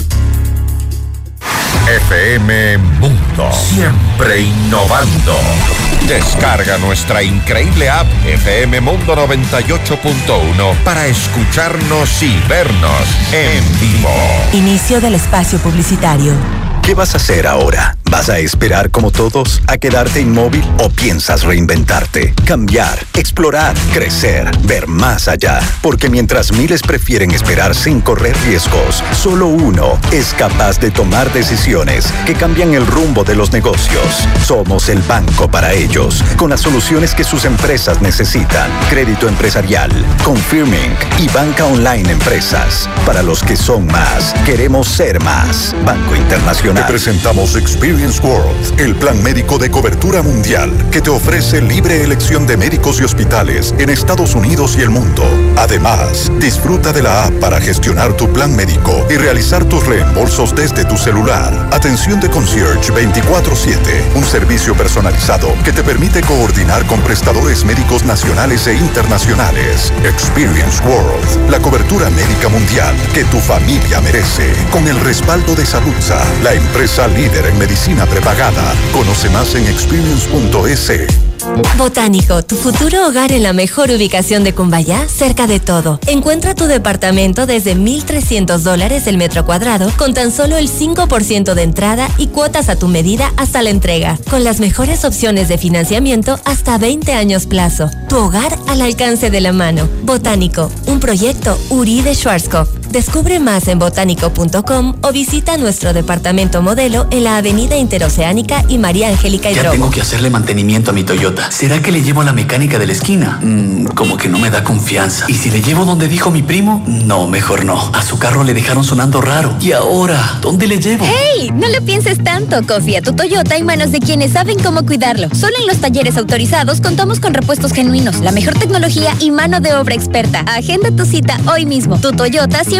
F M Mundo, siempre innovando. Descarga nuestra increíble app F M Mundo noventa y ocho punto uno para escucharnos y vernos en vivo. Inicio del espacio publicitario. ¿Qué vas a hacer ahora? ¿Vas a esperar como todos a quedarte inmóvil o piensas reinventarte, cambiar, explorar, crecer, ver más allá? Porque mientras miles prefieren esperar sin correr riesgos, solo uno es capaz de tomar decisiones que cambian el rumbo de los negocios. Somos el banco para ellos, con las soluciones que sus empresas necesitan. Crédito empresarial, confirming y banca online empresas. Para los que son más, queremos ser más. Banco Internacional. Te presentamos Experience World, el plan médico de cobertura mundial que te ofrece libre elección de médicos y hospitales en Estados Unidos y el mundo. Además, disfruta de la app para gestionar tu plan médico y realizar tus reembolsos desde tu celular. Atención de concierge veinticuatro siete, un servicio personalizado que te permite coordinar con prestadores médicos nacionales e internacionales. Experience World, la cobertura médica mundial que tu familia merece, con el respaldo de Saludza, la empresa líder en medicina prepagada. Conoce más en experience punto es. Botánico, tu futuro hogar en la mejor ubicación de Cumbayá, cerca de todo. Encuentra tu departamento desde mil trescientos dólares el metro cuadrado, con tan solo el cinco por ciento de entrada y cuotas a tu medida hasta la entrega, con las mejores opciones de financiamiento hasta veinte años plazo. Tu hogar al alcance de la mano. Botánico, un proyecto Uribe Schwarzkopf. Descubre más en botánico punto com o visita nuestro departamento modelo en la avenida Interoceánica y María Angélica Ya Hidrobo. tengo que hacerle mantenimiento a mi Toyota. ¿Será que le llevo a la mecánica de la esquina? Mm, como que no me da confianza. ¿Y si le llevo donde dijo mi primo? No, mejor no. A su carro le dejaron sonando raro. ¿Y ahora? ¿Dónde le llevo? ¡Hey! No lo pienses tanto. Confía tu Toyota en manos de quienes saben cómo cuidarlo. Solo en los talleres autorizados contamos con repuestos genuinos, la mejor tecnología y mano de obra experta. Agenda tu cita hoy mismo. Tu Toyota siempre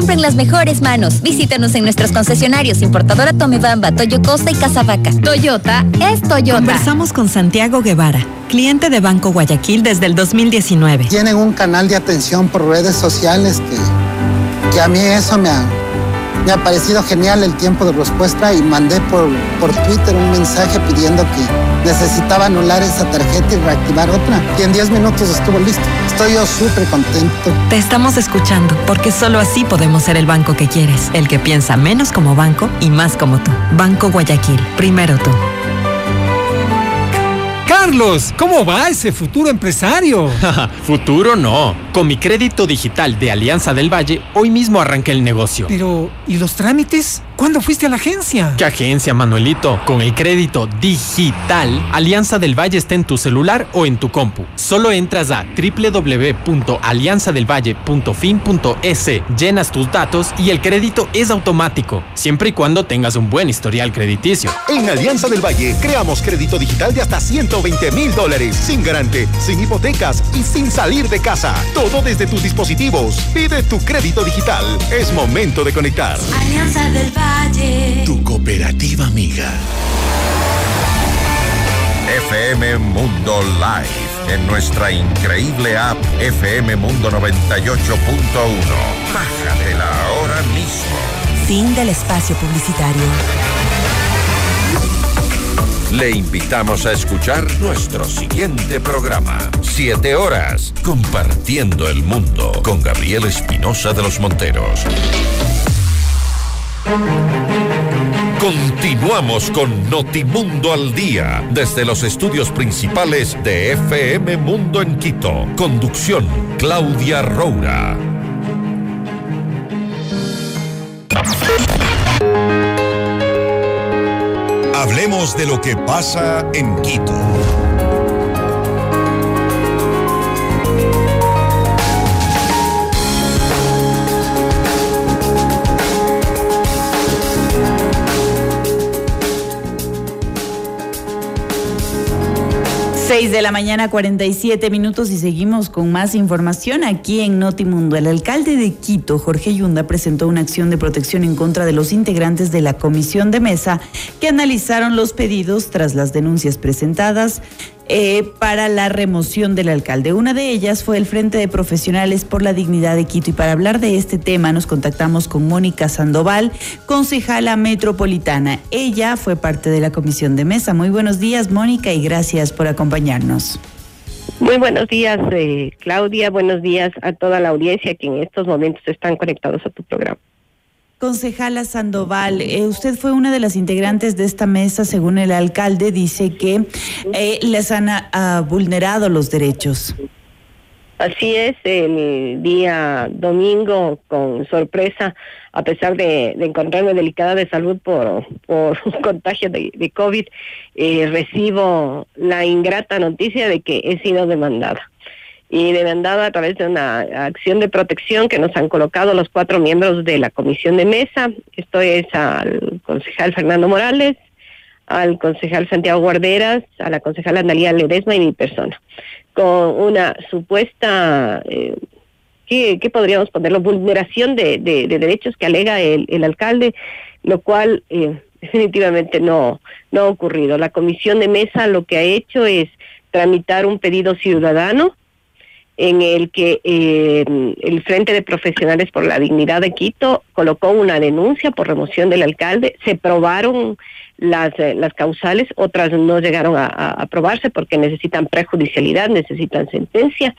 siempre en las mejores manos. Visítanos en nuestros concesionarios Importadora Tomebamba, Toyo Costa y Casavaca. Toyota es Toyota. Conversamos con Santiago Guevara, cliente de Banco Guayaquil desde el dos mil diecinueve. Tienen un canal de atención por redes sociales que, que a mí eso me ha, me ha parecido genial el tiempo de respuesta, y mandé por, por Twitter un mensaje pidiendo que necesitaba anular esa tarjeta y reactivar otra. Y en diez minutos estuvo listo. Estoy yo súper contento. Te estamos escuchando porque solo así podemos ser el banco que quieres. El que piensa menos como banco y más como tú. Banco Guayaquil. Primero tú. Carlos, ¿cómo va ese futuro empresario? Futuro no. Con mi crédito digital de Alianza del Valle, hoy mismo arranqué el negocio. Pero, ¿y los trámites? ¿Cuándo fuiste a la agencia? ¿Qué agencia, Manuelito? Con el crédito digital, Alianza del Valle está en tu celular o en tu compu. Solo entras a doble u doble u doble u punto alianza del valle punto fin punto es, llenas tus datos y el crédito es automático, siempre y cuando tengas un buen historial crediticio. En Alianza del Valle creamos crédito digital de hasta ciento veinte mil dólares, sin garante, sin hipotecas y sin salir de casa. Todo desde tus dispositivos. Pide tu crédito digital. Es momento de conectar. Alianza del Valle. Tu cooperativa amiga. F M Mundo Live, en nuestra increíble app F M Mundo noventa y ocho punto uno. Bájatela ahora mismo. Fin del espacio publicitario. Le invitamos a escuchar nuestro siguiente programa. Siete horas, compartiendo el mundo, con Gabriel Espinosa de los Monteros. Continuamos con Notimundo al Día, desde los estudios principales de F M Mundo en Quito. Conducción, Claudia Roura. Hablemos de lo que pasa en Quito. seis de la mañana, cuarenta y siete minutos, y seguimos con más información aquí en Notimundo. El alcalde de Quito, Jorge Yunda, presentó una acción de protección en contra de los integrantes de la comisión de mesa que analizaron los pedidos tras las denuncias presentadas eh, para la remoción del alcalde. Una de ellas fue el Frente de Profesionales por la Dignidad de Quito, y para hablar de este tema nos contactamos con Mónica Sandoval, concejala metropolitana. Ella fue parte de la comisión de mesa. Muy buenos días, Mónica, y gracias por acompañarnos. Muy buenos días, eh, Claudia. Buenos días a toda la audiencia que en estos momentos están conectados a tu programa. Concejala Sandoval, eh, usted fue una de las integrantes de esta mesa. Según el alcalde, dice que eh, les han uh, vulnerado los derechos. Así es, el día domingo, con sorpresa, a pesar de, de encontrarme delicada de salud por, por un contagio de, de COVID, eh, recibo la ingrata noticia de que he sido demandada. Y demandada a través de una acción de protección que nos han colocado los cuatro miembros de la comisión de mesa. Esto es al concejal Fernando Morales, al concejal Santiago Guarderas, a la concejala Analía Ledesma y mi persona, con una supuesta, eh, ¿qué, ¿qué podríamos ponerlo? Vulneración de, de, de derechos que alega el, el alcalde, lo cual eh, definitivamente no, no ha ocurrido. La comisión de mesa lo que ha hecho es tramitar un pedido ciudadano en el que eh, el Frente de Profesionales por la Dignidad de Quito colocó una denuncia por remoción del alcalde. Se probaron las, eh, las causales, otras no llegaron a, a aprobarse porque necesitan prejudicialidad, necesitan sentencia.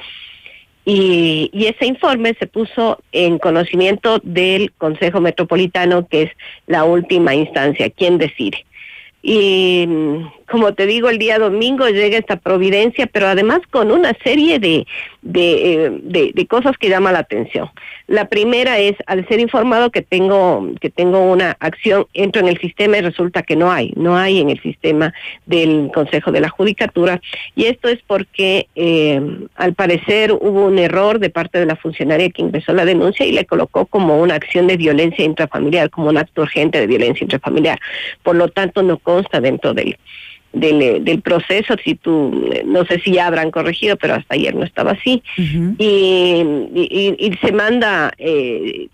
Y, y ese informe se puso en conocimiento del Consejo Metropolitano, que es la última instancia, quien decide. Y como te digo, el día domingo llega esta providencia, pero además con una serie de, de, de, de cosas que llaman la atención. La primera es, al ser informado que tengo que tengo una acción, entro en el sistema y resulta que no hay, no hay en el sistema del Consejo de la Judicatura, y esto es porque eh, al parecer hubo un error de parte de la funcionaria que ingresó la denuncia y le colocó como una acción de violencia intrafamiliar, como un acto urgente de violencia intrafamiliar. Por lo tanto, no consta dentro del Del, del proceso. Si tú, no sé si ya habrán corregido, pero hasta ayer no estaba así. Uh-huh. y, y, y se manda eh,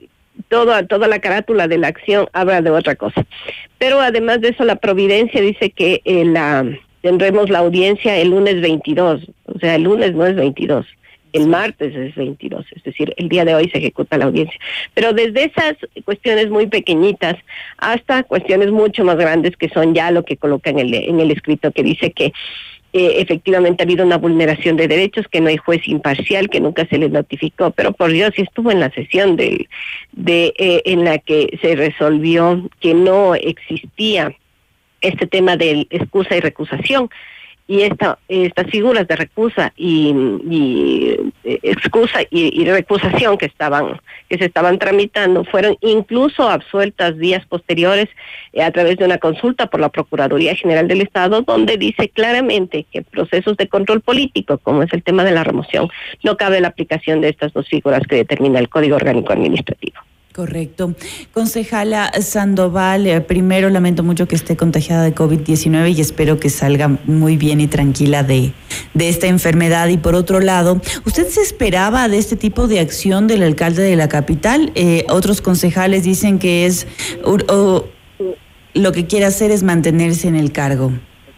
toda, toda la carátula de la acción habla de otra cosa. Pero además de eso, la Providencia dice que eh, la, tendremos la audiencia el lunes veintidós, o sea, el lunes no es veintidós. El martes es veintidós, es decir, el día de hoy se ejecuta la audiencia. Pero desde esas cuestiones muy pequeñitas hasta cuestiones mucho más grandes que son ya lo que coloca en el, en el escrito, que dice que eh, efectivamente ha habido una vulneración de derechos, que no hay juez imparcial, que nunca se les notificó. Pero por Dios, si estuvo en la sesión de, de eh, en la que se resolvió que no existía este tema de excusa y recusación. Y esta, estas figuras de recusa y, y excusa y, y recusación que estaban que se estaban tramitando fueron incluso absueltas días posteriores eh, a través de una consulta por la Procuraduría General del Estado, donde dice claramente que procesos de control político, como es el tema de la remoción, no cabe la aplicación de estas dos figuras que determina el Código Orgánico Administrativo. Correcto. Concejala Sandoval, eh, primero lamento mucho que esté contagiada de COVID diecinueve y espero que salga muy bien y tranquila de, de esta enfermedad. Y por otro lado, ¿usted se esperaba de este tipo de acción del alcalde de la capital? Eh, otros concejales dicen que es uh, uh, lo que quiere hacer es mantenerse en el cargo.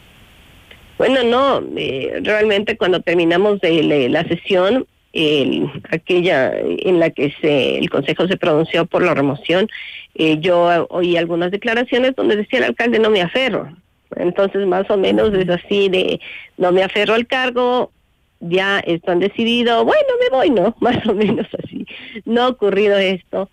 Bueno, no, eh, realmente cuando terminamos de, de la sesión, El, aquella en la que se, el Consejo se pronunció por la remoción, eh, yo oí algunas declaraciones donde decía el alcalde no me aferro. Entonces más o menos es así de no me aferro al cargo, ya están decidido, bueno me voy, ¿no? Más o menos así. No ha ocurrido esto.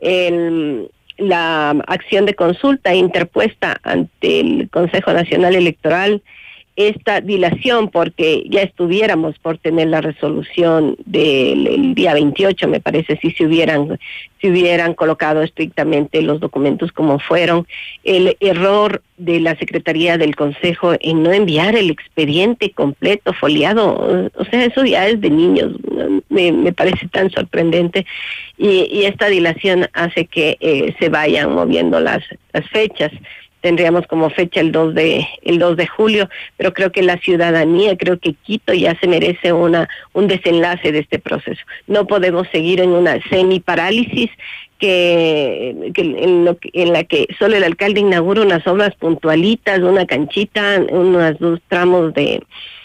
El, la acción de consulta interpuesta ante el Consejo Nacional Electoral, esta dilación, porque ya estuviéramos por tener la resolución del el día veintiocho, me parece, si se hubieran, si hubieran colocado estrictamente los documentos como fueron. El error de la Secretaría del Consejo en no enviar el expediente completo, foliado, o sea, eso ya es de niños, me, me parece tan sorprendente, y, y esta dilación hace que eh, se vayan moviendo las, las fechas. Tendríamos como fecha el dos de el dos de julio, pero creo que la ciudadanía, creo que Quito ya se merece una un desenlace de este proceso. No podemos seguir en una semiparálisis que, que en, lo que, en la que solo el alcalde inaugura unas obras puntualitas, una canchita, unos dos tramos de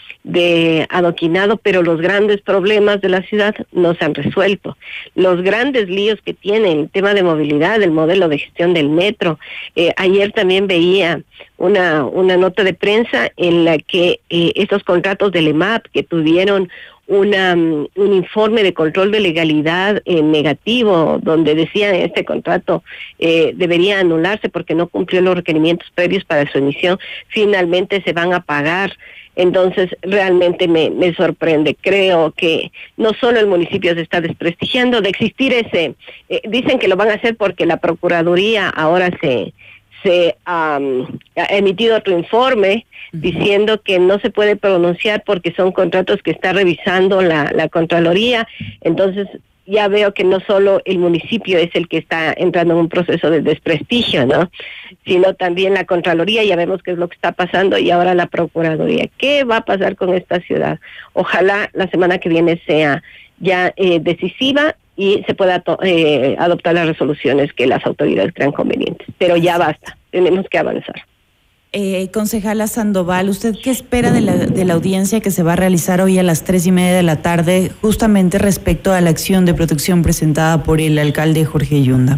de adoquinado, pero los grandes problemas de la ciudad no se han resuelto. Los grandes líos que tiene el tema de movilidad, el modelo de gestión del metro. Eh, ayer también veía una, una nota de prensa en la que eh, estos contratos del E M A P que tuvieron una un informe de control de legalidad eh, negativo, donde decía este contrato eh, debería anularse porque no cumplió los requerimientos previos para su emisión, finalmente se van a pagar. Entonces realmente me, me sorprende. Creo que no solo el municipio se está desprestigiando de existir ese, eh, dicen que lo van a hacer porque la Procuraduría ahora se se um, ha emitido otro informe diciendo que no se puede pronunciar porque son contratos que está revisando la, la Contraloría. Entonces ya veo que no solo el municipio es el que está entrando en un proceso de desprestigio, ¿no? Sino también la Contraloría, ya vemos qué es lo que está pasando, y ahora la Procuraduría. ¿Qué va a pasar con esta ciudad? Ojalá la semana que viene sea ya eh, decisiva y se pueda to- eh, adoptar las resoluciones que las autoridades crean convenientes. Pero ya basta, tenemos que avanzar. Eh, concejala Sandoval, ¿usted qué espera de la, de la audiencia que se va a realizar hoy a las tres y media de la tarde, justamente respecto a la acción de protección presentada por el alcalde Jorge Yunda?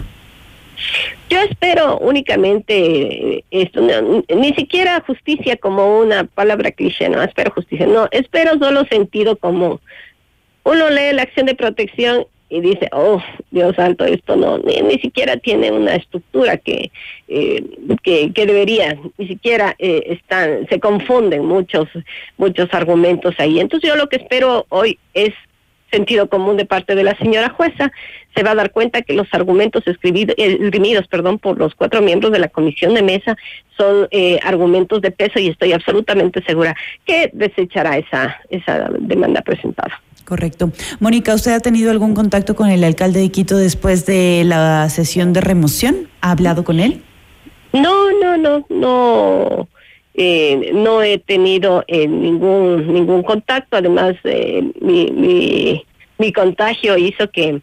Yo espero únicamente esto, no, ni siquiera justicia como una palabra cliché, no espero justicia, no, espero solo sentido común. Uno lee la acción de protección y dice, oh, Dios santo, esto no, ni, ni siquiera tiene una estructura que eh, que, que debería, ni siquiera eh, están, se confunden muchos, muchos argumentos ahí. Entonces yo lo que espero hoy es sentido común de parte de la señora jueza. Se va a dar cuenta que los argumentos escribidos, esgrimidos, perdón, por los cuatro miembros de la comisión de mesa son eh, argumentos de peso, y estoy absolutamente segura que desechará esa, esa demanda presentada. Correcto. Mónica, ¿usted ha tenido algún contacto con el alcalde de Quito después de la sesión de remoción? ¿Ha hablado con él? No, no, no, no. Eh, no he tenido eh, ningún ningún contacto. Además, eh, mi, mi mi contagio hizo que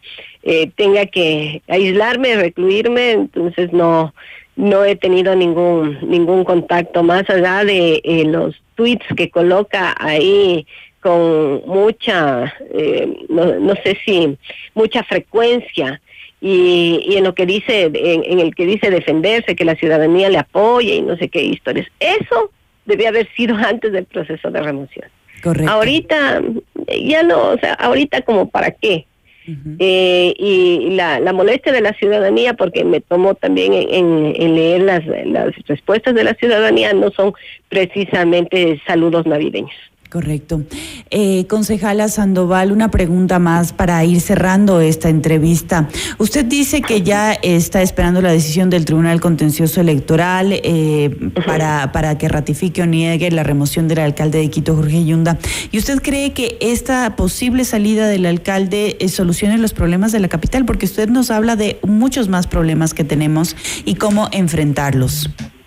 eh, tenga que aislarme, recluirme, entonces no no he tenido ningún ningún contacto más allá de eh, los tweets que coloca ahí con mucha, eh, no, no sé si mucha frecuencia. Y, y en lo que dice, en, en el que dice defenderse, que la ciudadanía le apoye y no sé qué historias. Eso debía haber sido antes del proceso de remoción. Correcto. Ahorita, ya no, o sea, ahorita como para qué. Uh-huh. eh, y la, la molestia de la ciudadanía, porque me tomó también en, en, en leer las, las respuestas de la ciudadanía, no son precisamente saludos navideños. Correcto. Eh, concejala Sandoval, una pregunta más para ir cerrando esta entrevista. Usted dice que ya está esperando la decisión del Tribunal Contencioso Electoral eh, para, para que ratifique o niegue la remoción del alcalde de Quito, Jorge Yunda. ¿Y usted cree que esta posible salida del alcalde eh, solucione los problemas de la capital? Porque usted nos habla de muchos más problemas que tenemos y cómo enfrentarlos.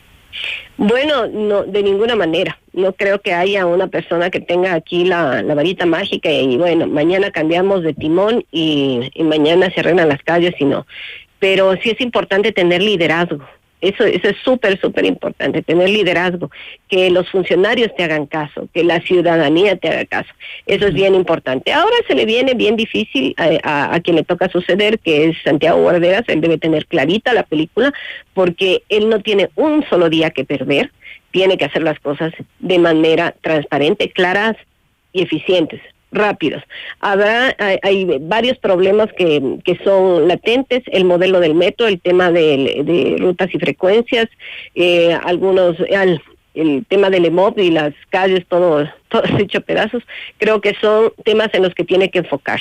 Bueno, no, de ninguna manera. No creo que haya una persona que tenga aquí la, la varita mágica y bueno, mañana cambiamos de timón y, y mañana se arreglan las calles y no. Pero sí es importante tener liderazgo. Eso, eso es súper, súper importante, tener liderazgo, que los funcionarios te hagan caso, que la ciudadanía te haga caso. Eso es bien importante. Ahora se le viene bien difícil a, a, a quien le toca suceder, que es Santiago Guarderas. Él debe tener clarita la película, porque él no tiene un solo día que perder, tiene que hacer las cosas de manera transparente, claras y eficientes. Rápidos. Habrá, hay, hay varios problemas que, que son latentes, el modelo del metro, el tema de, de rutas y frecuencias, eh, algunos, el, el tema del E M O P y las calles, todo, todo hecho pedazos. Creo que son temas en los que tiene que enfocarse.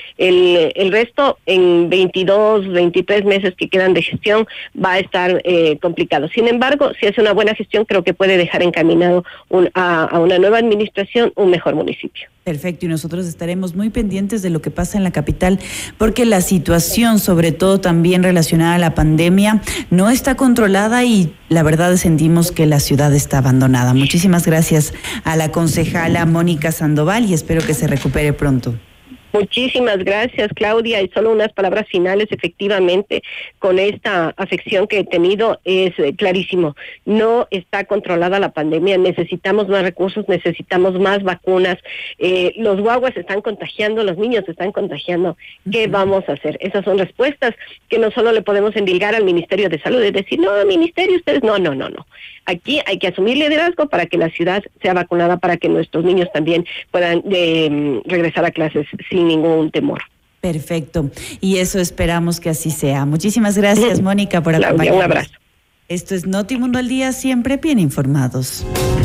El, el resto, en veintidós, veintitrés meses que quedan de gestión, va a estar eh, complicado. Sin embargo, si hace una buena gestión, creo que puede dejar encaminado un, a, a una nueva administración un mejor municipio. Perfecto, y nosotros estaremos muy pendientes de lo que pasa en la capital, porque la situación, sobre todo también relacionada a la pandemia, no está controlada y la verdad sentimos que la ciudad está abandonada. Muchísimas gracias a la concejala Mónica Sandoval y espero que se recupere pronto. Muchísimas gracias, Claudia, y solo unas palabras finales. Efectivamente, con esta afección que he tenido es eh, clarísimo, no está controlada la pandemia, necesitamos más recursos, necesitamos más vacunas, eh, los guaguas se están contagiando, los niños se están contagiando. ¿Qué uh-huh. vamos a hacer? Esas son respuestas que no solo le podemos endilgar al Ministerio de Salud, es decir, no, Ministerio, ustedes, no, no, no, no. Aquí hay que asumir liderazgo para que la ciudad sea vacunada, para que nuestros niños también puedan eh, regresar a clases sin ningún temor. Perfecto. Y eso esperamos que así sea. Muchísimas gracias, Mónica, por acompañarnos. Un abrazo. Esto es Notimundo al Día, siempre bien informados.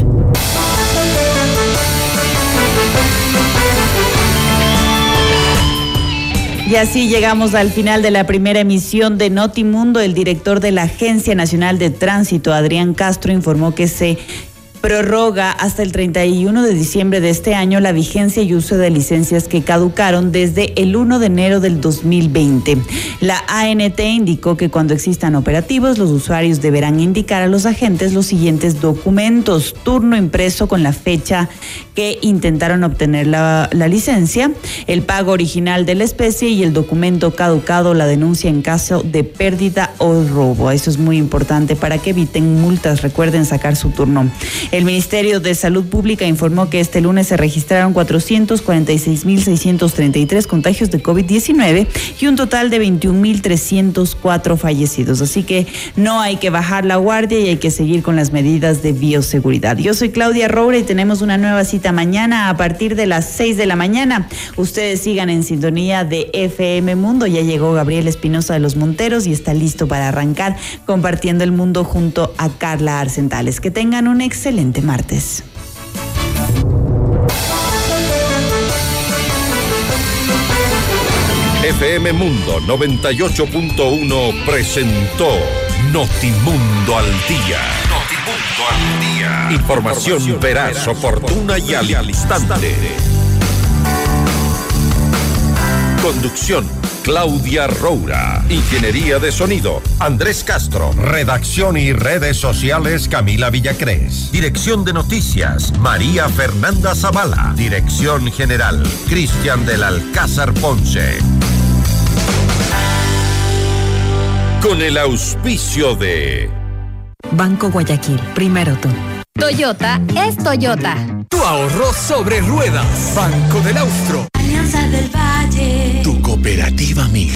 Y así llegamos al final de la primera emisión de Notimundo. El director de la Agencia Nacional de Tránsito, Adrián Castro, informó que se prorroga hasta el treinta y uno de diciembre de este año la vigencia y uso de licencias que caducaron desde el primero de enero del dos mil veinte. La A N T indicó que cuando existan operativos, los usuarios deberán indicar a los agentes los siguientes documentos: turno impreso con la fecha que intentaron obtener la, la licencia, el pago original de la especie y el documento caducado, la denuncia en caso de pérdida o robo. Eso es muy importante para que eviten multas. Recuerden sacar su turno. El Ministerio de Salud Pública informó que este lunes se registraron cuatrocientos cuarenta y seis mil seiscientos treinta y tres contagios de COVID diecinueve y un total de veintiún mil trescientos cuatro fallecidos. Así que no hay que bajar la guardia y hay que seguir con las medidas de bioseguridad. Yo soy Claudia Roura y tenemos una nueva cita mañana a partir de las seis de la mañana. Ustedes sigan en sintonía de F M Mundo. Ya llegó Gabriel Espinosa de los Monteros y está listo para arrancar compartiendo el mundo junto a Carla Arcentales. Que tengan un excelente martes. F M Mundo noventa y ocho punto uno presentó Notimundo al Día. Notimundo al Día. Información, Información veraz, oportuna y al instante. Conducción: Claudia Roura. Ingeniería de sonido: Andrés Castro. Redacción y redes sociales: Camila Villacrés. Dirección de noticias: María Fernanda Zavala. Dirección general: Cristian del Alcázar Ponce. con el auspicio de Banco Guayaquil, primero tú. Toyota es Toyota. Tu ahorro sobre ruedas. Banco del Austro. Alianza del Valle. Tu cooperativa amiga.